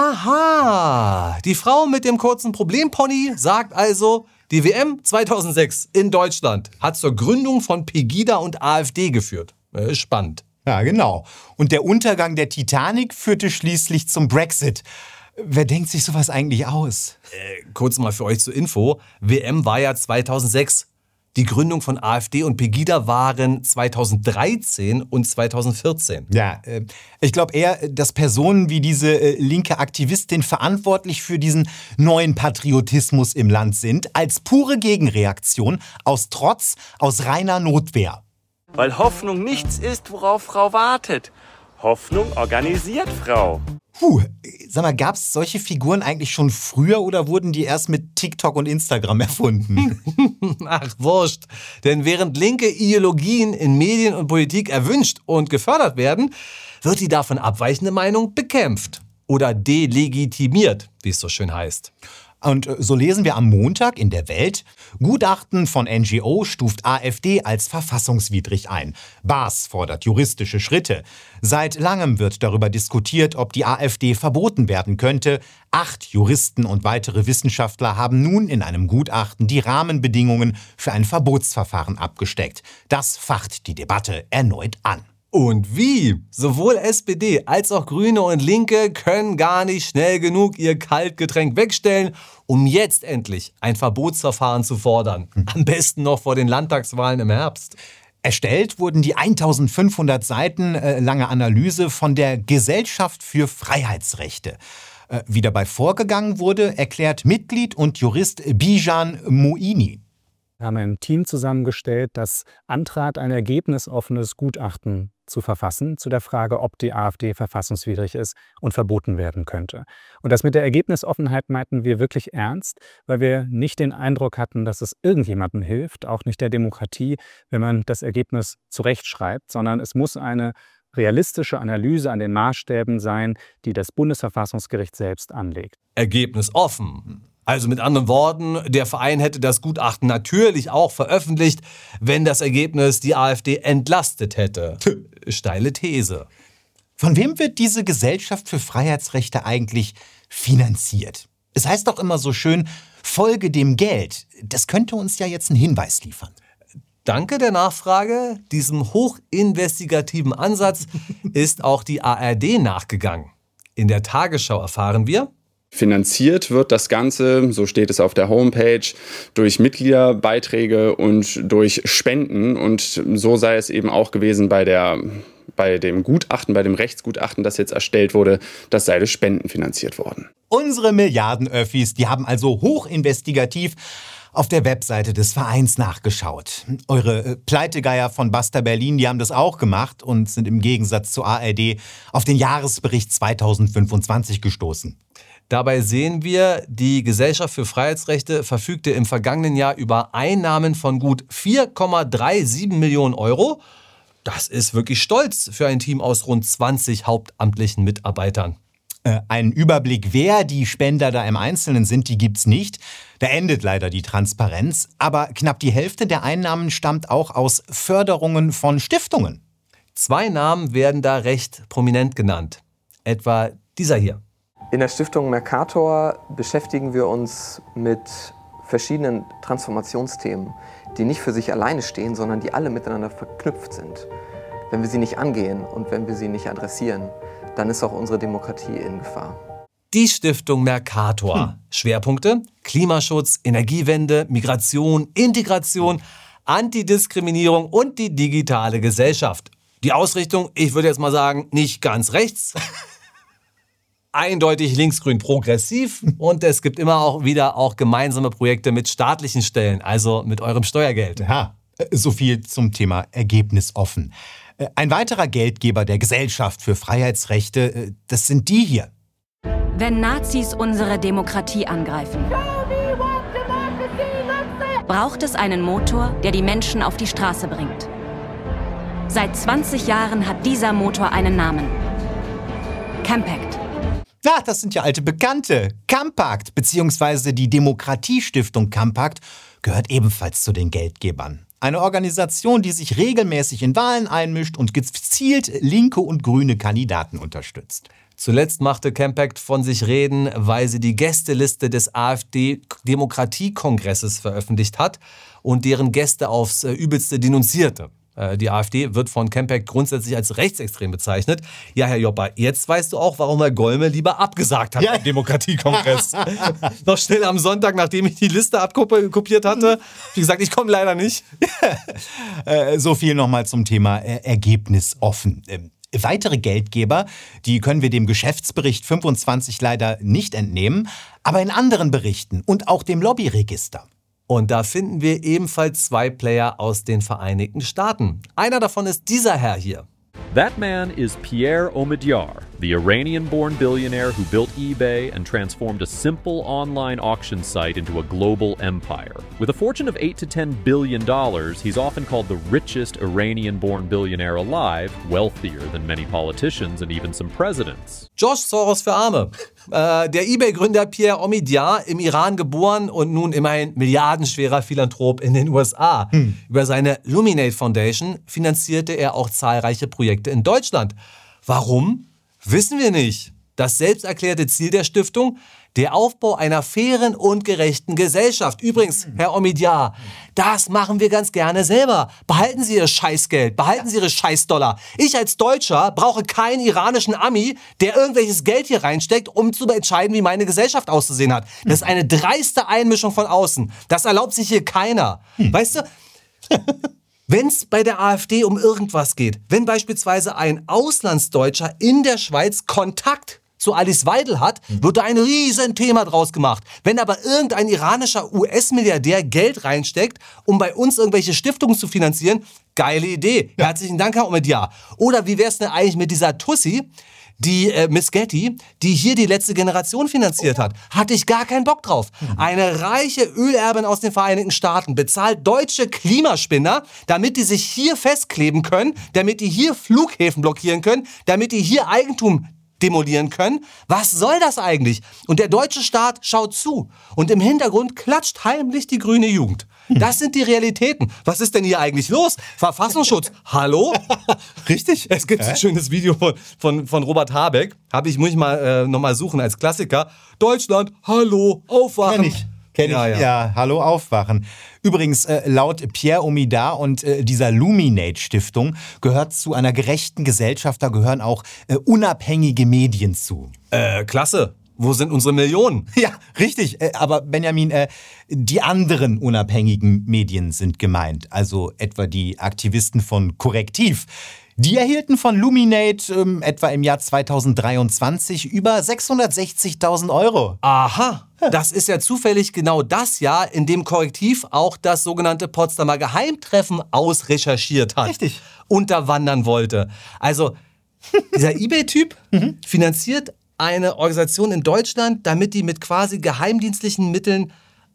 Speaker 7: Aha, die Frau mit dem kurzen Problempony sagt also, die W M zweitausendsechs in Deutschland hat zur Gründung von Pegida und AfD geführt. Äh, spannend.
Speaker 8: Ja, genau. Und der Untergang der Titanic führte schließlich zum Brexit. Wer denkt sich sowas eigentlich aus?
Speaker 7: Äh, kurz mal für euch zur Info. W M war ja zweitausendsechs. Die Gründung von AfD und Pegida waren zweitausenddreizehn und zweitausendvierzehn.
Speaker 8: Ja, äh, ich glaube eher, dass Personen wie diese äh, linke Aktivistin verantwortlich für diesen neuen Patriotismus im Land sind, als pure Gegenreaktion, aus Trotz, aus reiner Notwehr.
Speaker 9: Weil Hoffnung nichts ist, worauf Frau wartet. Hoffnung organisiert Frau.
Speaker 8: Puh, sag mal, gab es solche Figuren eigentlich schon früher oder wurden die erst mit TikTok und Instagram erfunden?
Speaker 7: Ach, wurscht. Denn während linke Ideologien in Medien und Politik erwünscht und gefördert werden, wird die davon abweichende Meinung bekämpft oder delegitimiert, wie es so schön heißt.
Speaker 8: Und so lesen wir am Montag in der Welt, Gutachten von N G O stuft AfD als verfassungswidrig ein. Baas fordert juristische Schritte. Seit langem wird darüber diskutiert, ob die AfD verboten werden könnte. Acht Juristen und weitere Wissenschaftler haben nun in einem Gutachten die Rahmenbedingungen für ein Verbotsverfahren abgesteckt. Das facht die Debatte erneut an.
Speaker 7: Und wie? Sowohl S P D als auch Grüne und Linke können gar nicht schnell genug ihr Kaltgetränk wegstellen, um jetzt endlich ein Verbotsverfahren zu fordern. Am besten noch vor den Landtagswahlen im Herbst.
Speaker 8: Erstellt wurden die eintausendfünfhundert Seiten äh, lange Analyse von der Gesellschaft für Freiheitsrechte. Äh, wie dabei vorgegangen wurde, erklärt Mitglied und Jurist Bijan Moini.
Speaker 11: Wir haben ein Team zusammengestellt, das antrat, ein ergebnisoffenes Gutachten zu verfassen zu der Frage, ob die AfD verfassungswidrig ist und verboten werden könnte. Und das mit der Ergebnisoffenheit meinten wir wirklich ernst, weil wir nicht den Eindruck hatten, dass es irgendjemandem hilft, auch nicht der Demokratie, wenn man das Ergebnis zurechtschreibt, sondern es muss eine realistische Analyse an den Maßstäben sein, die das Bundesverfassungsgericht selbst anlegt.
Speaker 7: Ergebnis offen. Also mit anderen Worten, der Verein hätte das Gutachten natürlich auch veröffentlicht, wenn das Ergebnis die AfD entlastet hätte. Steile These.
Speaker 8: Von wem wird diese Gesellschaft für Freiheitsrechte eigentlich finanziert? Es heißt doch immer so schön, folge dem Geld. Das könnte uns ja jetzt einen Hinweis liefern.
Speaker 7: Danke der Nachfrage. Diesem hochinvestigativen Ansatz ist auch die A R D nachgegangen. In der Tagesschau erfahren wir:
Speaker 12: Finanziert wird das Ganze, so steht es auf der Homepage, durch Mitgliederbeiträge und durch Spenden. Und so sei es eben auch gewesen bei, der, bei dem Gutachten, bei dem Rechtsgutachten, das jetzt erstellt wurde, das sei durch Spenden finanziert worden.
Speaker 8: Unsere Milliardenöffis, die haben also hochinvestigativ auf der Webseite des Vereins nachgeschaut. Eure äh, Pleitegeier von Basta Berlin, die haben das auch gemacht und sind im Gegensatz zur A R D auf den Jahresbericht zweitausendfünfundzwanzig gestoßen.
Speaker 7: Dabei sehen wir, die Gesellschaft für Freiheitsrechte verfügte im vergangenen Jahr über Einnahmen von gut vier Komma siebenunddreißig Millionen Euro. Das ist wirklich stolz für ein Team aus rund zwanzig hauptamtlichen Mitarbeitern.
Speaker 8: Äh, einen Überblick, wer die Spender da im Einzelnen sind, die gibt's nicht. Da endet leider die Transparenz. Aber knapp die Hälfte der Einnahmen stammt auch aus Förderungen von Stiftungen.
Speaker 7: Zwei Namen werden da recht prominent genannt. Etwa dieser hier.
Speaker 24: In der Stiftung Mercator beschäftigen wir uns mit verschiedenen Transformationsthemen, die nicht für sich alleine stehen, sondern die alle miteinander verknüpft sind. Wenn wir sie nicht angehen und wenn wir sie nicht adressieren, dann ist auch unsere Demokratie in Gefahr.
Speaker 7: Die Stiftung Mercator. Hm. Schwerpunkte: Klimaschutz, Energiewende, Migration, Integration, Antidiskriminierung und die digitale Gesellschaft. Die Ausrichtung, ich würde jetzt mal sagen, nicht ganz rechts. Eindeutig linksgrün progressiv, und es gibt immer auch wieder auch gemeinsame Projekte mit staatlichen Stellen, also mit eurem Steuergeld.
Speaker 8: Ja, so viel zum Thema ergebnisoffen. Ein weiterer Geldgeber der Gesellschaft für Freiheitsrechte, das sind die hier.
Speaker 25: Wenn Nazis unsere Demokratie angreifen, braucht es einen Motor, der die Menschen auf die Straße bringt. Seit zwanzig Jahren hat dieser Motor einen Namen: Campact.
Speaker 8: Na, das sind ja alte Bekannte. Campact bzw. die Demokratiestiftung Campact gehört ebenfalls zu den Geldgebern. Eine Organisation, die sich regelmäßig in Wahlen einmischt und gezielt linke und grüne Kandidaten unterstützt.
Speaker 7: Zuletzt machte Campact von sich reden, weil sie die Gästeliste des AfD-Demokratiekongresses veröffentlicht hat und deren Gäste aufs Übelste denunzierte. Die AfD wird von Kempeck grundsätzlich als rechtsextrem bezeichnet. Ja, Herr Joppa, jetzt weißt du auch, warum Herr Golme lieber abgesagt hat ja. im Demokratiekongress. Noch schnell am Sonntag, nachdem ich die Liste abkopiert hatte, habe ich gesagt, ich komme leider nicht.
Speaker 8: So viel nochmal zum Thema ergebnisoffen. Weitere Geldgeber, die können wir dem Geschäftsbericht fünfundzwanzig leider nicht entnehmen, aber in anderen Berichten und auch dem Lobbyregister.
Speaker 7: Und da finden wir ebenfalls zwei Player aus den Vereinigten Staaten. Einer davon ist dieser Herr hier.
Speaker 13: That man is Pierre Omidyar, the Iranian-born billionaire who built eBay and transformed a simple online auction site into a global empire. With a fortune of eight to ten billion dollars, he's often called the richest Iranian-born billionaire alive, wealthier than many politicians and even some presidents.
Speaker 7: George Soros für Arme. Äh, der eBay-Gründer Pierre Omidyar, im Iran geboren und nun immerhin milliardenschwerer Philanthrop in den U S A. Hm. Über seine Luminate Foundation finanzierte er auch zahlreiche Projekte in Deutschland. Warum? Wissen wir nicht. Das selbst erklärte Ziel der Stiftung? Der Aufbau einer fairen und gerechten Gesellschaft. Übrigens, Herr Omidyar, das machen wir ganz gerne selber. Behalten Sie Ihr Scheißgeld, behalten Sie Ihre Scheißdollar. Ich als Deutscher brauche keinen iranischen Ami, der irgendwelches Geld hier reinsteckt, um zu entscheiden, wie meine Gesellschaft auszusehen hat. Das ist eine dreiste Einmischung von außen. Das erlaubt sich hier keiner. Weißt du, wenn es bei der AfD um irgendwas geht, wenn beispielsweise ein Auslandsdeutscher in der Schweiz Kontakt zu Alice Weidel hat, wird da ein riesen Thema draus gemacht. Wenn aber irgendein iranischer U S-Milliardär Geld reinsteckt, um bei uns irgendwelche Stiftungen zu finanzieren, geile Idee. Ja. Herzlichen Dank, Herr Omidyar. Oder wie wär's denn eigentlich mit dieser Tussi, die äh, Miss Getty, die hier die letzte Generation finanziert hat? Hatte ich gar keinen Bock drauf. Mhm. Eine reiche Ölerbin aus den Vereinigten Staaten bezahlt deutsche Klimaspinner, damit die sich hier festkleben können, damit die hier Flughäfen blockieren können, damit die hier Eigentum demolieren können. Was soll das eigentlich? Und der deutsche Staat schaut zu. Und im Hintergrund klatscht heimlich die grüne Jugend. Das sind die Realitäten. Was ist denn hier eigentlich los? Verfassungsschutz. Hallo?
Speaker 8: Richtig.
Speaker 7: Es gibt äh? ein schönes Video von, von, von Robert Habeck. Hab ich, muss ich mal äh, nochmal suchen als Klassiker. Deutschland, hallo, aufwachen.
Speaker 8: Kenn ich. Kenn
Speaker 7: ja,
Speaker 8: ich.
Speaker 7: Ja.
Speaker 8: ja, hallo, aufwachen. Übrigens, äh, laut Pierre Omidyar und äh, dieser Luminate-Stiftung gehört zu einer gerechten Gesellschaft, da gehören auch äh, unabhängige Medien zu.
Speaker 7: Äh, klasse. Wo sind unsere Millionen?
Speaker 8: Ja, richtig. Äh, aber Benjamin, äh, die anderen unabhängigen Medien sind gemeint. Also etwa die Aktivisten von Korrektiv. Die erhielten von Luminate ähm, etwa im Jahr zweitausenddreiundzwanzig über sechshundertsechzigtausend Euro.
Speaker 7: Aha, das ist ja zufällig genau das Jahr, in dem Korrektiv auch das sogenannte Potsdamer Geheimtreffen ausrecherchiert hat.
Speaker 8: Richtig.
Speaker 7: Unterwandern wollte. Also, dieser eBay-Typ finanziert eine Organisation in Deutschland, damit die mit quasi geheimdienstlichen Mitteln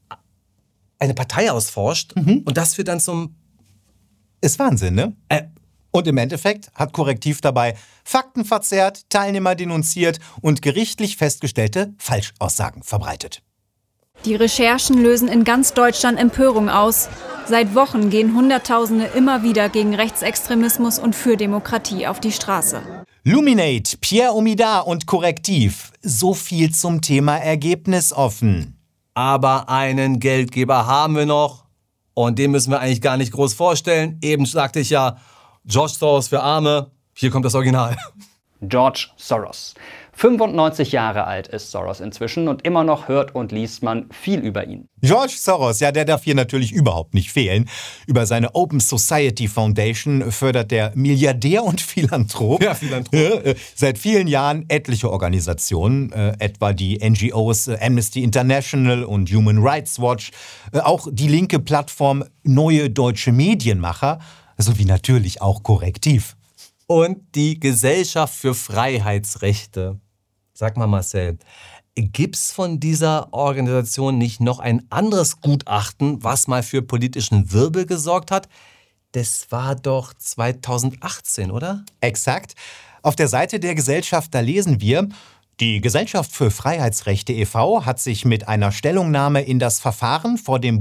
Speaker 7: eine Partei ausforscht. Mhm. Und das führt dann zum...
Speaker 8: Ist Wahnsinn, ne?
Speaker 7: Äh,
Speaker 8: Und im Endeffekt hat Korrektiv dabei Fakten verzerrt, Teilnehmer denunziert und gerichtlich festgestellte Falschaussagen verbreitet.
Speaker 14: Die Recherchen lösen in ganz Deutschland Empörung aus. Seit Wochen gehen Hunderttausende immer wieder gegen Rechtsextremismus und für Demokratie auf die Straße.
Speaker 8: Luminate, Pierre Omidyar und Korrektiv. So viel zum Thema ergebnisoffen.
Speaker 7: Aber einen Geldgeber haben wir noch. Und den müssen wir eigentlich gar nicht groß vorstellen. Eben sagte ich ja, George Soros für Arme. Hier kommt das Original.
Speaker 15: George Soros. fünfundneunzig Jahre alt ist Soros inzwischen und immer noch hört und liest man viel über ihn.
Speaker 8: George Soros, ja, der darf hier natürlich überhaupt nicht fehlen. Über seine Open Society Foundation fördert der Milliardär und Philanthrop,
Speaker 7: ja, Philanthrop.
Speaker 8: Äh, seit vielen Jahren etliche Organisationen, äh, etwa die N G Os äh, Amnesty International und Human Rights Watch, äh, auch die linke Plattform Neue Deutsche Medienmacher, sowie natürlich auch Korrektiv.
Speaker 7: Und die Gesellschaft für Freiheitsrechte. Sag mal, Marcel, gibt's von dieser Organisation nicht noch ein anderes Gutachten, was mal für politischen Wirbel gesorgt hat? Das war doch zweitausendachtzehn, oder?
Speaker 8: Exakt. Auf der Seite der Gesellschaft, da lesen wir: Die Gesellschaft für Freiheitsrechte e V hat sich mit einer Stellungnahme in das Verfahren vor dem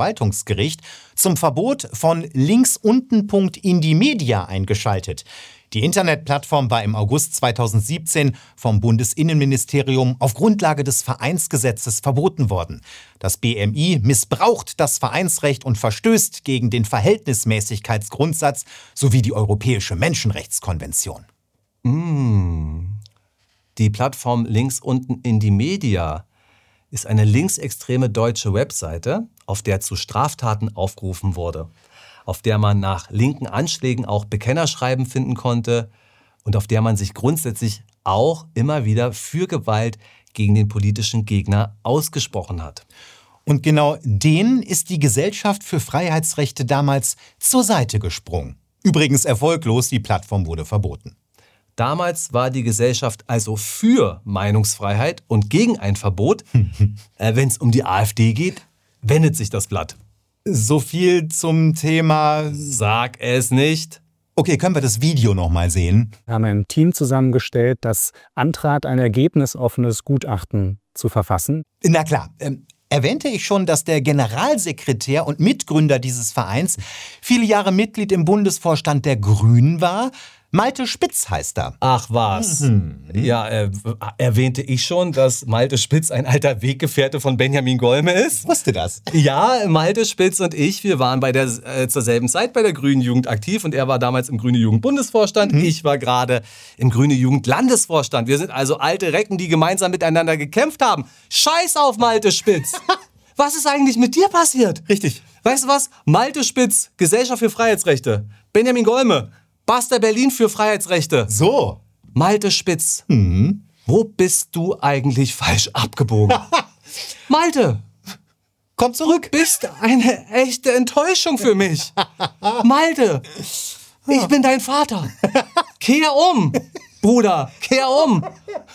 Speaker 8: Bundesverwaltungsgericht zum Verbot von linksunten.indimedia eingeschaltet. Die Internetplattform war im August zweitausendsiebzehn vom Bundesinnenministerium auf Grundlage des Vereinsgesetzes verboten worden. Das B M I missbraucht das Vereinsrecht und verstößt gegen den Verhältnismäßigkeitsgrundsatz sowie die Europäische Menschenrechtskonvention.
Speaker 7: Mm. Die Plattform links unten in die Media ist eine linksextreme deutsche Webseite, auf der zu Straftaten aufgerufen wurde, auf der man nach linken Anschlägen auch Bekennerschreiben finden konnte und auf der man sich grundsätzlich auch immer wieder für Gewalt gegen den politischen Gegner ausgesprochen hat.
Speaker 8: Und genau denen ist die Gesellschaft für Freiheitsrechte damals zur Seite gesprungen. Übrigens erfolglos, die Plattform wurde verboten.
Speaker 7: Damals war die Gesellschaft also für Meinungsfreiheit und gegen ein Verbot. äh, Wenn es um die AfD geht, wendet sich das Blatt.
Speaker 8: So viel zum Thema...
Speaker 7: Sag es nicht.
Speaker 8: Okay, können wir das Video noch mal sehen?
Speaker 11: Wir haben ein Team zusammengestellt, das antrat, ein ergebnisoffenes Gutachten zu verfassen.
Speaker 8: Na klar. Ähm Erwähnte ich schon, dass der Generalsekretär und Mitgründer dieses Vereins viele Jahre Mitglied im Bundesvorstand der Grünen war? Malte Spitz heißt er.
Speaker 7: Ach was. Mhm. Ja, äh, erwähnte ich schon, dass Malte Spitz ein alter Weggefährte von Benjamin Golme ist?
Speaker 8: Wusste das?
Speaker 7: Ja, Malte Spitz und ich, wir waren bei der, äh, zur selben Zeit bei der Grünen Jugend aktiv und er war damals im Grüne Jugend Bundesvorstand. Mhm. Ich war gerade im Grüne Jugend Landesvorstand. Wir sind also alte Recken, die gemeinsam miteinander gekämpft haben. Scheiß auf Malte Spitz! Was ist eigentlich mit dir passiert?
Speaker 8: Richtig.
Speaker 7: Weißt du was? Malte Spitz, Gesellschaft für Freiheitsrechte. Benjamin Golme, Basta Berlin für Freiheitsrechte.
Speaker 8: So.
Speaker 7: Malte Spitz,
Speaker 8: mhm.
Speaker 7: Wo bist du eigentlich falsch abgebogen? Malte,
Speaker 8: komm zurück.
Speaker 7: Du bist eine echte Enttäuschung für mich. Malte, ich bin dein Vater. Kehr um, Bruder, kehr um.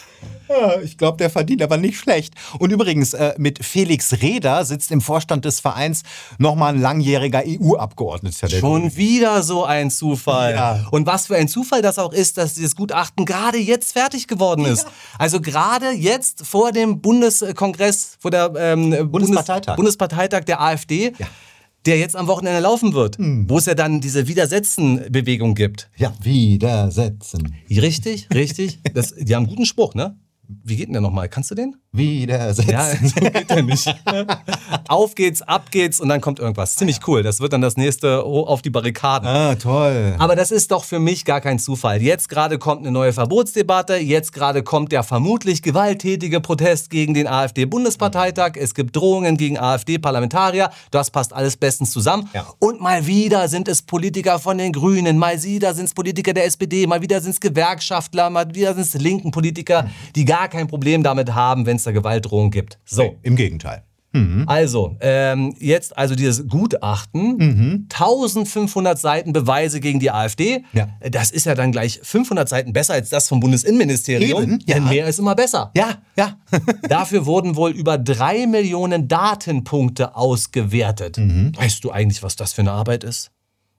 Speaker 8: Ich glaube, der verdient aber nicht schlecht. Und übrigens, äh, mit Felix Rehder sitzt im Vorstand des Vereins nochmal ein langjähriger E U-Abgeordneter.
Speaker 7: Schon wieder so ein Zufall.
Speaker 8: Ja.
Speaker 7: Und was für ein Zufall das auch ist, dass dieses Gutachten gerade jetzt fertig geworden ist. Ja. Also gerade jetzt vor dem Bundeskongress, vor der ähm,
Speaker 8: Bundesparteitag.
Speaker 7: Bundes Bundesparteitag der AfD.
Speaker 8: Ja.
Speaker 7: Der jetzt am Wochenende laufen wird,
Speaker 8: hm.
Speaker 7: wo es ja dann diese Widersetzen-Bewegung gibt.
Speaker 8: Ja, Widersetzen.
Speaker 7: Richtig, richtig. Das, die haben einen guten Spruch, ne? Wie geht denn der nochmal? Kannst du den?
Speaker 8: Widersetzen.
Speaker 7: Ja, so geht der nicht. Auf geht's, ab geht's und dann kommt irgendwas. Ziemlich cool. Das wird dann das nächste auf die Barrikaden.
Speaker 8: Ah, toll.
Speaker 7: Aber das ist doch für mich gar kein Zufall. Jetzt gerade kommt eine neue Verbotsdebatte. Jetzt gerade kommt der vermutlich gewalttätige Protest gegen den AfD-Bundesparteitag. Es gibt Drohungen gegen AfD-Parlamentarier. Das passt alles bestens zusammen.
Speaker 8: Ja.
Speaker 7: Und mal wieder sind es Politiker von den Grünen. Mal wieder sind es Politiker der S P D. Mal wieder sind es Gewerkschaftler. Mal wieder sind es linken Politiker, die gar kein Problem damit haben, wenn es da Gewaltdrohungen gibt. So.
Speaker 8: Nee, im Gegenteil.
Speaker 7: Mhm. Also, ähm, jetzt also dieses Gutachten,
Speaker 8: mhm.
Speaker 7: eintausendfünfhundert Seiten Beweise gegen die AfD.
Speaker 8: Ja.
Speaker 7: Das ist ja dann gleich fünfhundert Seiten besser als das vom Bundesinnenministerium.
Speaker 8: Eben, ja.
Speaker 7: Denn mehr ist immer besser.
Speaker 8: Ja, ja.
Speaker 7: Dafür wurden wohl über drei Millionen Datenpunkte ausgewertet.
Speaker 8: Mhm.
Speaker 7: Weißt du eigentlich, was das für eine Arbeit ist?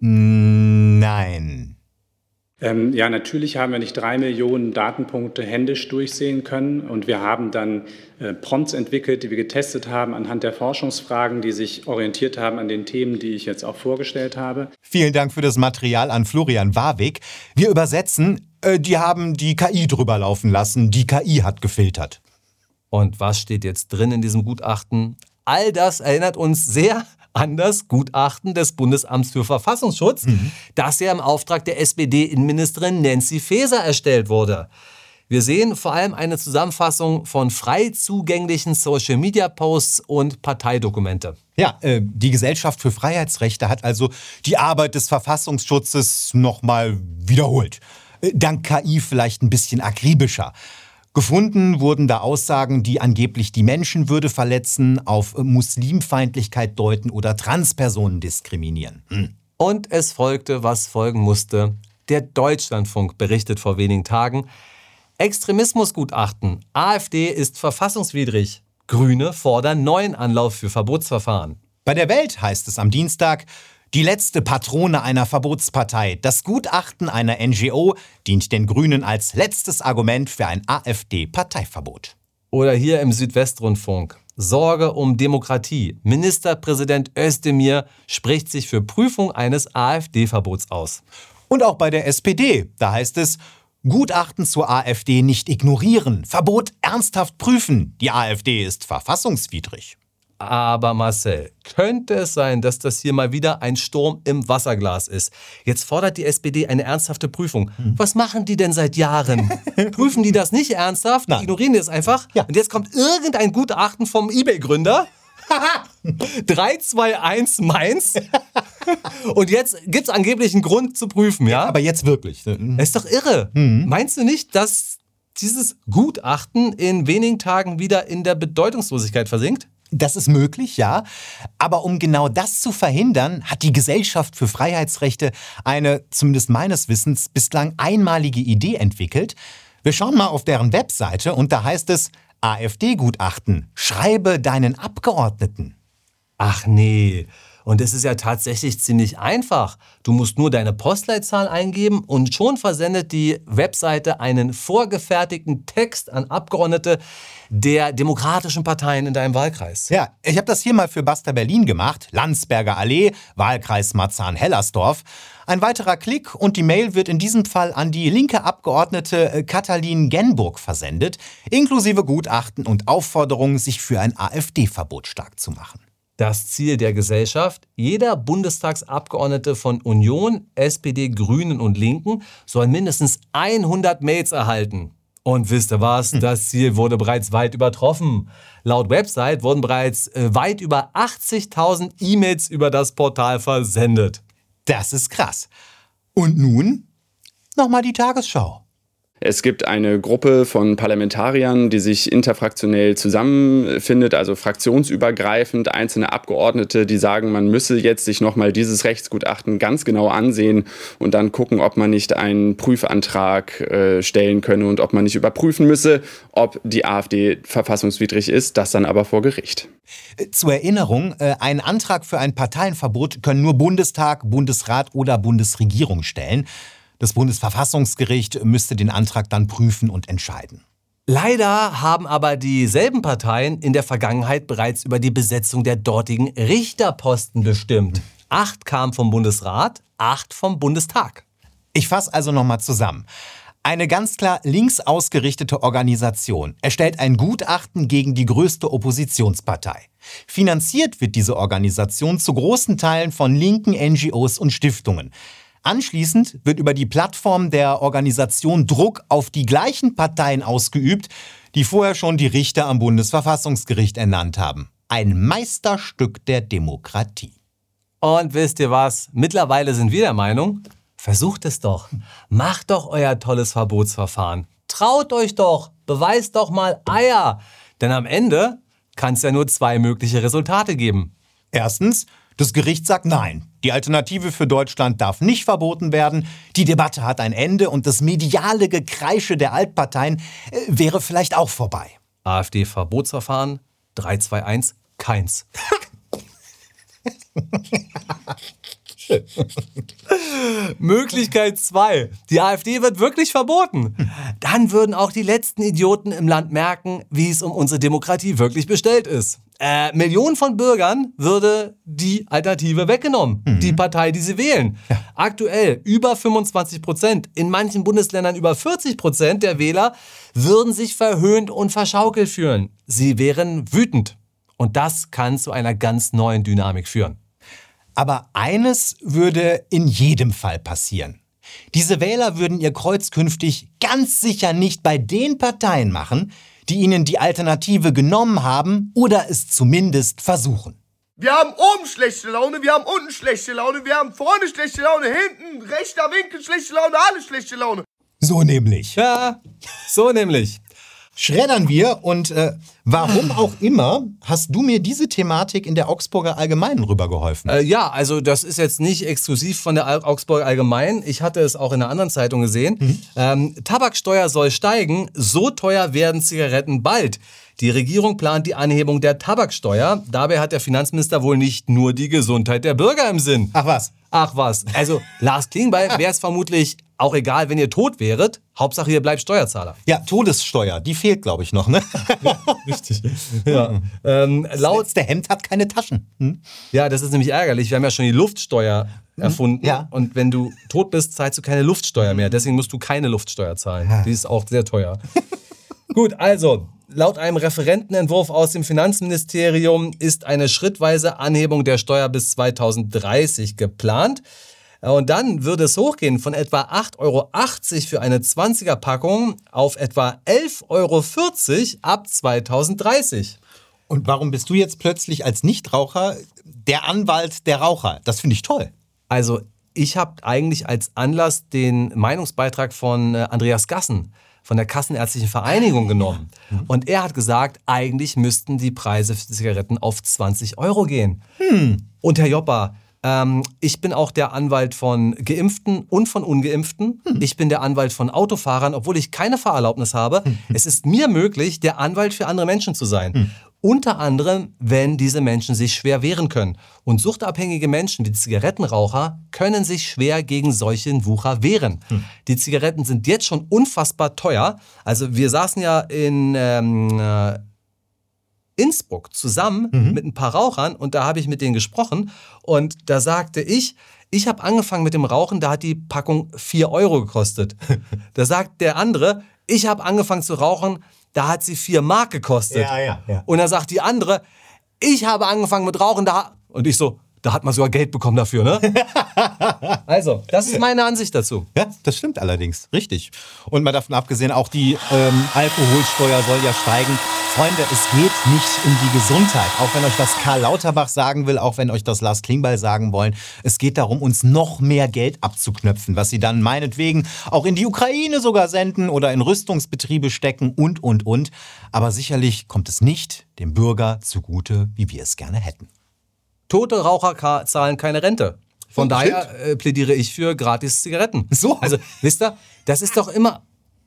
Speaker 8: Nein.
Speaker 16: Ähm, ja, natürlich haben wir nicht drei Millionen Datenpunkte händisch durchsehen können und wir haben dann äh, Prompts entwickelt, die wir getestet haben anhand der Forschungsfragen, die sich orientiert haben an den Themen, die ich jetzt auch vorgestellt habe.
Speaker 8: Vielen Dank für das Material an Florian Warwick. Wir übersetzen, äh, die haben die K I drüber laufen lassen, die K I hat gefiltert.
Speaker 7: Und was steht jetzt drin in diesem Gutachten? All das erinnert uns sehr an das Gutachten des Bundesamts für Verfassungsschutz, mhm. das ja im Auftrag der S P D-Innenministerin Nancy Faeser erstellt wurde. Wir sehen vor allem eine Zusammenfassung von frei zugänglichen Social-Media-Posts und Parteidokumente.
Speaker 8: Ja, äh, die Gesellschaft für Freiheitsrechte hat also die Arbeit des Verfassungsschutzes nochmal wiederholt. Äh, dank K I vielleicht ein bisschen akribischer. Gefunden wurden da Aussagen, die angeblich die Menschenwürde verletzen, auf Muslimfeindlichkeit deuten oder Transpersonen diskriminieren. Hm.
Speaker 7: Und es folgte, was folgen musste. Der Deutschlandfunk berichtet vor wenigen Tagen: Extremismusgutachten. AfD ist verfassungswidrig. Grüne fordern neuen Anlauf für Verbotsverfahren.
Speaker 8: Bei der Welt heißt es am Dienstag: Die letzte Patrone einer Verbotspartei. Das Gutachten einer N G O dient den Grünen als letztes Argument für ein AfD-Parteiverbot.
Speaker 7: Oder hier im Südwestrundfunk: Sorge um Demokratie. Ministerpräsident Özdemir spricht sich für Prüfung eines AfD-Verbots aus.
Speaker 8: Und auch bei der S P D, da heißt es, Gutachten zur AfD nicht ignorieren, Verbot ernsthaft prüfen. Die AfD ist verfassungswidrig.
Speaker 7: Aber Marcel, könnte es sein, dass das hier mal wieder ein Sturm im Wasserglas ist? Jetzt fordert die S P D eine ernsthafte Prüfung. Hm. Was machen die denn seit Jahren? Prüfen die das nicht ernsthaft? Nein. Ignorieren die es einfach? Ja. Und jetzt kommt irgendein Gutachten vom eBay-Gründer. drei zwei eins Mainz. Und jetzt gibt es angeblich einen Grund zu prüfen, ja?
Speaker 8: Aber jetzt wirklich.
Speaker 7: Das ist doch irre. Mhm. Meinst du nicht, dass dieses Gutachten in wenigen Tagen wieder in der Bedeutungslosigkeit versinkt?
Speaker 8: Das ist möglich, ja. Aber um genau das zu verhindern, hat die Gesellschaft für Freiheitsrechte eine, zumindest meines Wissens, bislang einmalige Idee entwickelt. Wir schauen mal auf deren Webseite und da heißt es, AfD-Gutachten, schreibe deinen Abgeordneten.
Speaker 7: Ach nee, und es ist ja tatsächlich ziemlich einfach. Du musst nur deine Postleitzahl eingeben und schon versendet die Webseite einen vorgefertigten Text an Abgeordnete der demokratischen Parteien in deinem Wahlkreis.
Speaker 8: Ja, ich habe das hier mal für Basta Berlin gemacht. Landsberger Allee, Wahlkreis Marzahn-Hellersdorf. Ein weiterer Klick und die Mail wird in diesem Fall an die linke Abgeordnete Katalin Genburg versendet, inklusive Gutachten und Aufforderungen, sich für ein AfD-Verbot stark zu machen.
Speaker 7: Das Ziel der Gesellschaft: Jeder Bundestagsabgeordnete von Union, S P D, Grünen und Linken soll mindestens hundert Mails erhalten. Und wisst ihr was? Hm. Das Ziel wurde bereits weit übertroffen. Laut Website wurden bereits äh, weit über achtzigtausend E-Mails über das Portal versendet.
Speaker 8: Das ist krass. Und nun nochmal die Tagesschau.
Speaker 12: Es gibt eine Gruppe von Parlamentariern, die sich interfraktionell zusammenfindet, also fraktionsübergreifend, einzelne Abgeordnete, die sagen, man müsse jetzt sich nochmal dieses Rechtsgutachten ganz genau ansehen und dann gucken, ob man nicht einen Prüfantrag äh, stellen könne und ob man nicht überprüfen müsse, ob die AfD verfassungswidrig ist, das dann aber vor Gericht.
Speaker 8: Zur Erinnerung, äh, einen Antrag für ein Parteienverbot können nur Bundestag, Bundesrat oder Bundesregierung stellen. Das Bundesverfassungsgericht müsste den Antrag dann prüfen und entscheiden.
Speaker 7: Leider haben aber dieselben Parteien in der Vergangenheit bereits über die Besetzung der dortigen Richterposten bestimmt. Acht kamen vom Bundesrat, acht vom Bundestag.
Speaker 8: Ich fasse also nochmal zusammen. Eine ganz klar links ausgerichtete Organisation erstellt ein Gutachten gegen die größte Oppositionspartei. Finanziert wird diese Organisation zu großen Teilen von linken N G Os und Stiftungen. Anschließend wird über die Plattform der Organisation Druck auf die gleichen Parteien ausgeübt, die vorher schon die Richter am Bundesverfassungsgericht ernannt haben. Ein Meisterstück der Demokratie.
Speaker 7: Und wisst ihr was? Mittlerweile sind wir der Meinung, versucht es doch. Macht doch euer tolles Verbotsverfahren. Traut euch doch. Beweist doch mal Eier. Denn am Ende kann es ja nur zwei mögliche Resultate geben.
Speaker 8: Erstens, das Gericht sagt nein. Die Alternative für Deutschland darf nicht verboten werden. Die Debatte hat ein Ende und das mediale Gekreische der Altparteien äh, wäre vielleicht auch vorbei.
Speaker 7: AfD-Verbotsverfahren drei zwei eins, keins. Möglichkeit zwei. Die AfD wird wirklich verboten. Dann würden auch die letzten Idioten im Land merken, wie es um unsere Demokratie wirklich bestellt ist. Äh, Millionen von Bürgern würde die Alternative weggenommen. Mhm. Die Partei, die sie wählen. Ja. Aktuell über fünfundzwanzig Prozent, in manchen Bundesländern über vierzig Prozent der Wähler würden sich verhöhnt und verschaukelt fühlen. Sie wären wütend. Und das kann zu einer ganz neuen Dynamik führen.
Speaker 8: Aber eines würde in jedem Fall passieren. Diese Wähler würden ihr Kreuz künftig ganz sicher nicht bei den Parteien machen, die ihnen die Alternative genommen haben oder es zumindest versuchen.
Speaker 17: Wir haben oben schlechte Laune, wir haben unten schlechte Laune, wir haben vorne schlechte Laune, hinten, rechter Winkel schlechte Laune, alle schlechte Laune.
Speaker 8: So nämlich.
Speaker 7: Ja, so nämlich.
Speaker 8: Schreddern wir und äh, warum auch immer hast du mir diese Thematik in der Augsburger Allgemeinen rübergeholfen?
Speaker 7: Äh, ja, also das ist jetzt nicht exklusiv von der Augsburger Allgemeinen. Ich hatte es auch in einer anderen Zeitung gesehen. Mhm. Ähm, Tabaksteuer soll steigen, so teuer werden Zigaretten bald. Die Regierung plant die Anhebung der Tabaksteuer. Dabei hat der Finanzminister wohl nicht nur die Gesundheit der Bürger im Sinn.
Speaker 8: Ach was?
Speaker 7: Ach was, also Lars Klingbeil wäre es vermutlich auch egal, wenn ihr tot wäret. Hauptsache, ihr bleibt Steuerzahler.
Speaker 8: Ja, Todessteuer, die fehlt, glaube ich, noch, ne?
Speaker 7: Ja, richtig. Ja. Ähm, laut
Speaker 8: das Hemd hat keine Taschen. Hm?
Speaker 7: Ja, das ist nämlich ärgerlich. Wir haben ja schon die Luftsteuer
Speaker 8: hm?
Speaker 7: erfunden.
Speaker 8: Ja.
Speaker 7: Und wenn du tot bist, zahlst du keine Luftsteuer mehr. Deswegen musst du keine Luftsteuer zahlen. Ja. Die ist auch sehr teuer. Gut, also, laut einem Referentenentwurf aus dem Finanzministerium ist eine schrittweise Anhebung der Steuer bis zweitausenddreißig geplant. Und dann würde es hochgehen von etwa acht Euro achtzig für eine zwanziger-Packung auf etwa elf Euro vierzig ab zweitausenddreißig.
Speaker 8: Und warum bist du jetzt plötzlich als Nichtraucher der Anwalt der Raucher? Das finde ich toll.
Speaker 7: Also ich habe eigentlich als Anlass den Meinungsbeitrag von Andreas Gassen von der Kassenärztlichen Vereinigung genommen. Und er hat gesagt, eigentlich müssten die Preise für Zigaretten auf zwanzig Euro gehen. Hm. Und Herr Joppa, Ähm, ich bin auch der Anwalt von Geimpften und von Ungeimpften. Hm. Ich bin der Anwalt von Autofahrern, obwohl ich keine Fahrerlaubnis habe. Hm. Es ist mir möglich, der Anwalt für andere Menschen zu sein. Hm. Unter anderem, wenn diese Menschen sich schwer wehren können. Und suchtabhängige Menschen wie Zigarettenraucher können sich schwer gegen solchen Wucher wehren. Hm. Die Zigaretten sind jetzt schon unfassbar teuer. Also wir saßen ja in ähm, äh, Innsbruck zusammen mhm. mit ein paar Rauchern und da habe ich mit denen gesprochen und da sagte ich, ich habe angefangen mit dem Rauchen, da hat die Packung vier Euro gekostet. Da sagt der andere, ich habe angefangen zu rauchen, da hat sie vier Mark gekostet.
Speaker 8: Ja, ja, ja.
Speaker 7: Und da sagt die andere, ich habe angefangen mit Rauchen, da und ich so, da hat man sogar Geld bekommen dafür, ne? Also, das ist meine Ansicht dazu.
Speaker 8: Ja, das stimmt allerdings, richtig. Und mal davon abgesehen, auch die ähm, Alkoholsteuer soll ja steigen. Freunde, es geht nicht um die Gesundheit. Auch wenn euch das Karl Lauterbach sagen will, auch wenn euch das Lars Klingbeil sagen wollen. Es geht darum, uns noch mehr Geld abzuknöpfen, was sie dann meinetwegen auch in die Ukraine sogar senden oder in Rüstungsbetriebe stecken und, und, und. Aber sicherlich kommt es nicht dem Bürger zugute, wie wir es gerne hätten.
Speaker 7: Tote Raucher zahlen keine Rente. Von oh, daher äh, plädiere ich für gratis Zigaretten.
Speaker 8: So.
Speaker 7: Also, wisst ihr, das ist doch immer...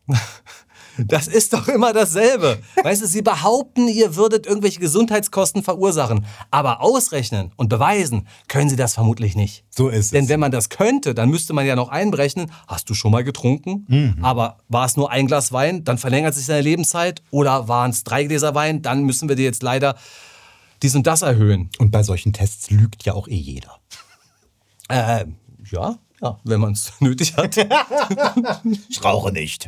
Speaker 7: Das ist doch immer dasselbe. Weißt du, sie behaupten, ihr würdet irgendwelche Gesundheitskosten verursachen. Aber ausrechnen und beweisen können sie das vermutlich nicht.
Speaker 8: So ist es.
Speaker 7: Denn wenn man das könnte, dann müsste man ja noch einberechnen, hast du schon mal getrunken? Mhm. Aber war es nur ein Glas Wein, dann verlängert sich deine Lebenszeit. Oder waren es drei Gläser Wein, dann müssen wir dir jetzt leider dies und das erhöhen.
Speaker 8: Und bei solchen Tests lügt ja auch eh jeder.
Speaker 7: Äh, ja. Ja, wenn man es nötig hat.
Speaker 8: Ich rauche nicht.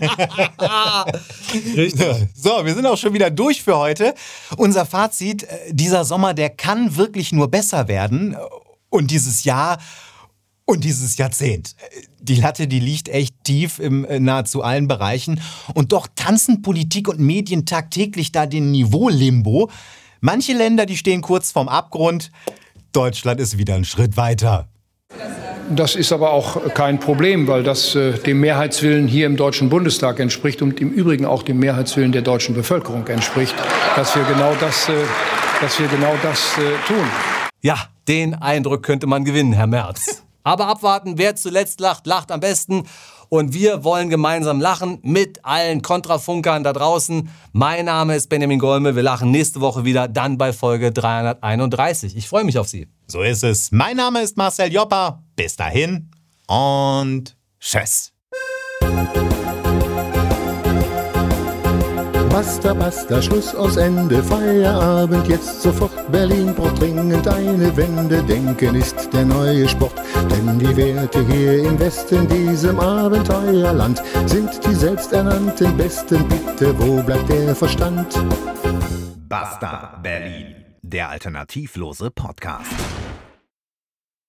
Speaker 7: Richtig.
Speaker 8: So, wir sind auch schon wieder durch für heute. Unser Fazit, dieser Sommer, der kann wirklich nur besser werden. Und dieses Jahr und dieses Jahrzehnt. Die Latte, die liegt echt tief in nahezu allen Bereichen. Und doch tanzen Politik und Medien tagtäglich da den Niveau-Limbo. Manche Länder, die stehen kurz vorm Abgrund. Deutschland ist wieder einen Schritt weiter.
Speaker 10: Das ist aber auch kein Problem, weil das äh, dem Mehrheitswillen hier im Deutschen Bundestag entspricht und im Übrigen auch dem Mehrheitswillen der deutschen Bevölkerung entspricht, dass wir genau das, äh, dass wir genau das äh, tun.
Speaker 7: Ja, den Eindruck könnte man gewinnen, Herr Merz. Aber abwarten, wer zuletzt lacht, lacht am besten. Und wir wollen gemeinsam lachen mit allen Kontrafunkern da draußen. Mein Name ist Benjamin Golme. Wir lachen nächste Woche wieder, dann bei Folge dreihunderteinunddreißig. Ich freue mich auf Sie.
Speaker 8: So ist es. Mein Name ist Marcel Joppa. Bis dahin und tschüss.
Speaker 18: Basta, basta, Schluss aus Ende, Feierabend, jetzt sofort, Berlin braucht dringend eine Wende, Denken ist der neue Sport, denn die Werte hier im Westen, diesem Abenteuerland, sind die selbsternannten Besten, bitte, wo bleibt der Verstand?
Speaker 8: Basta Berlin, der alternativlose Podcast.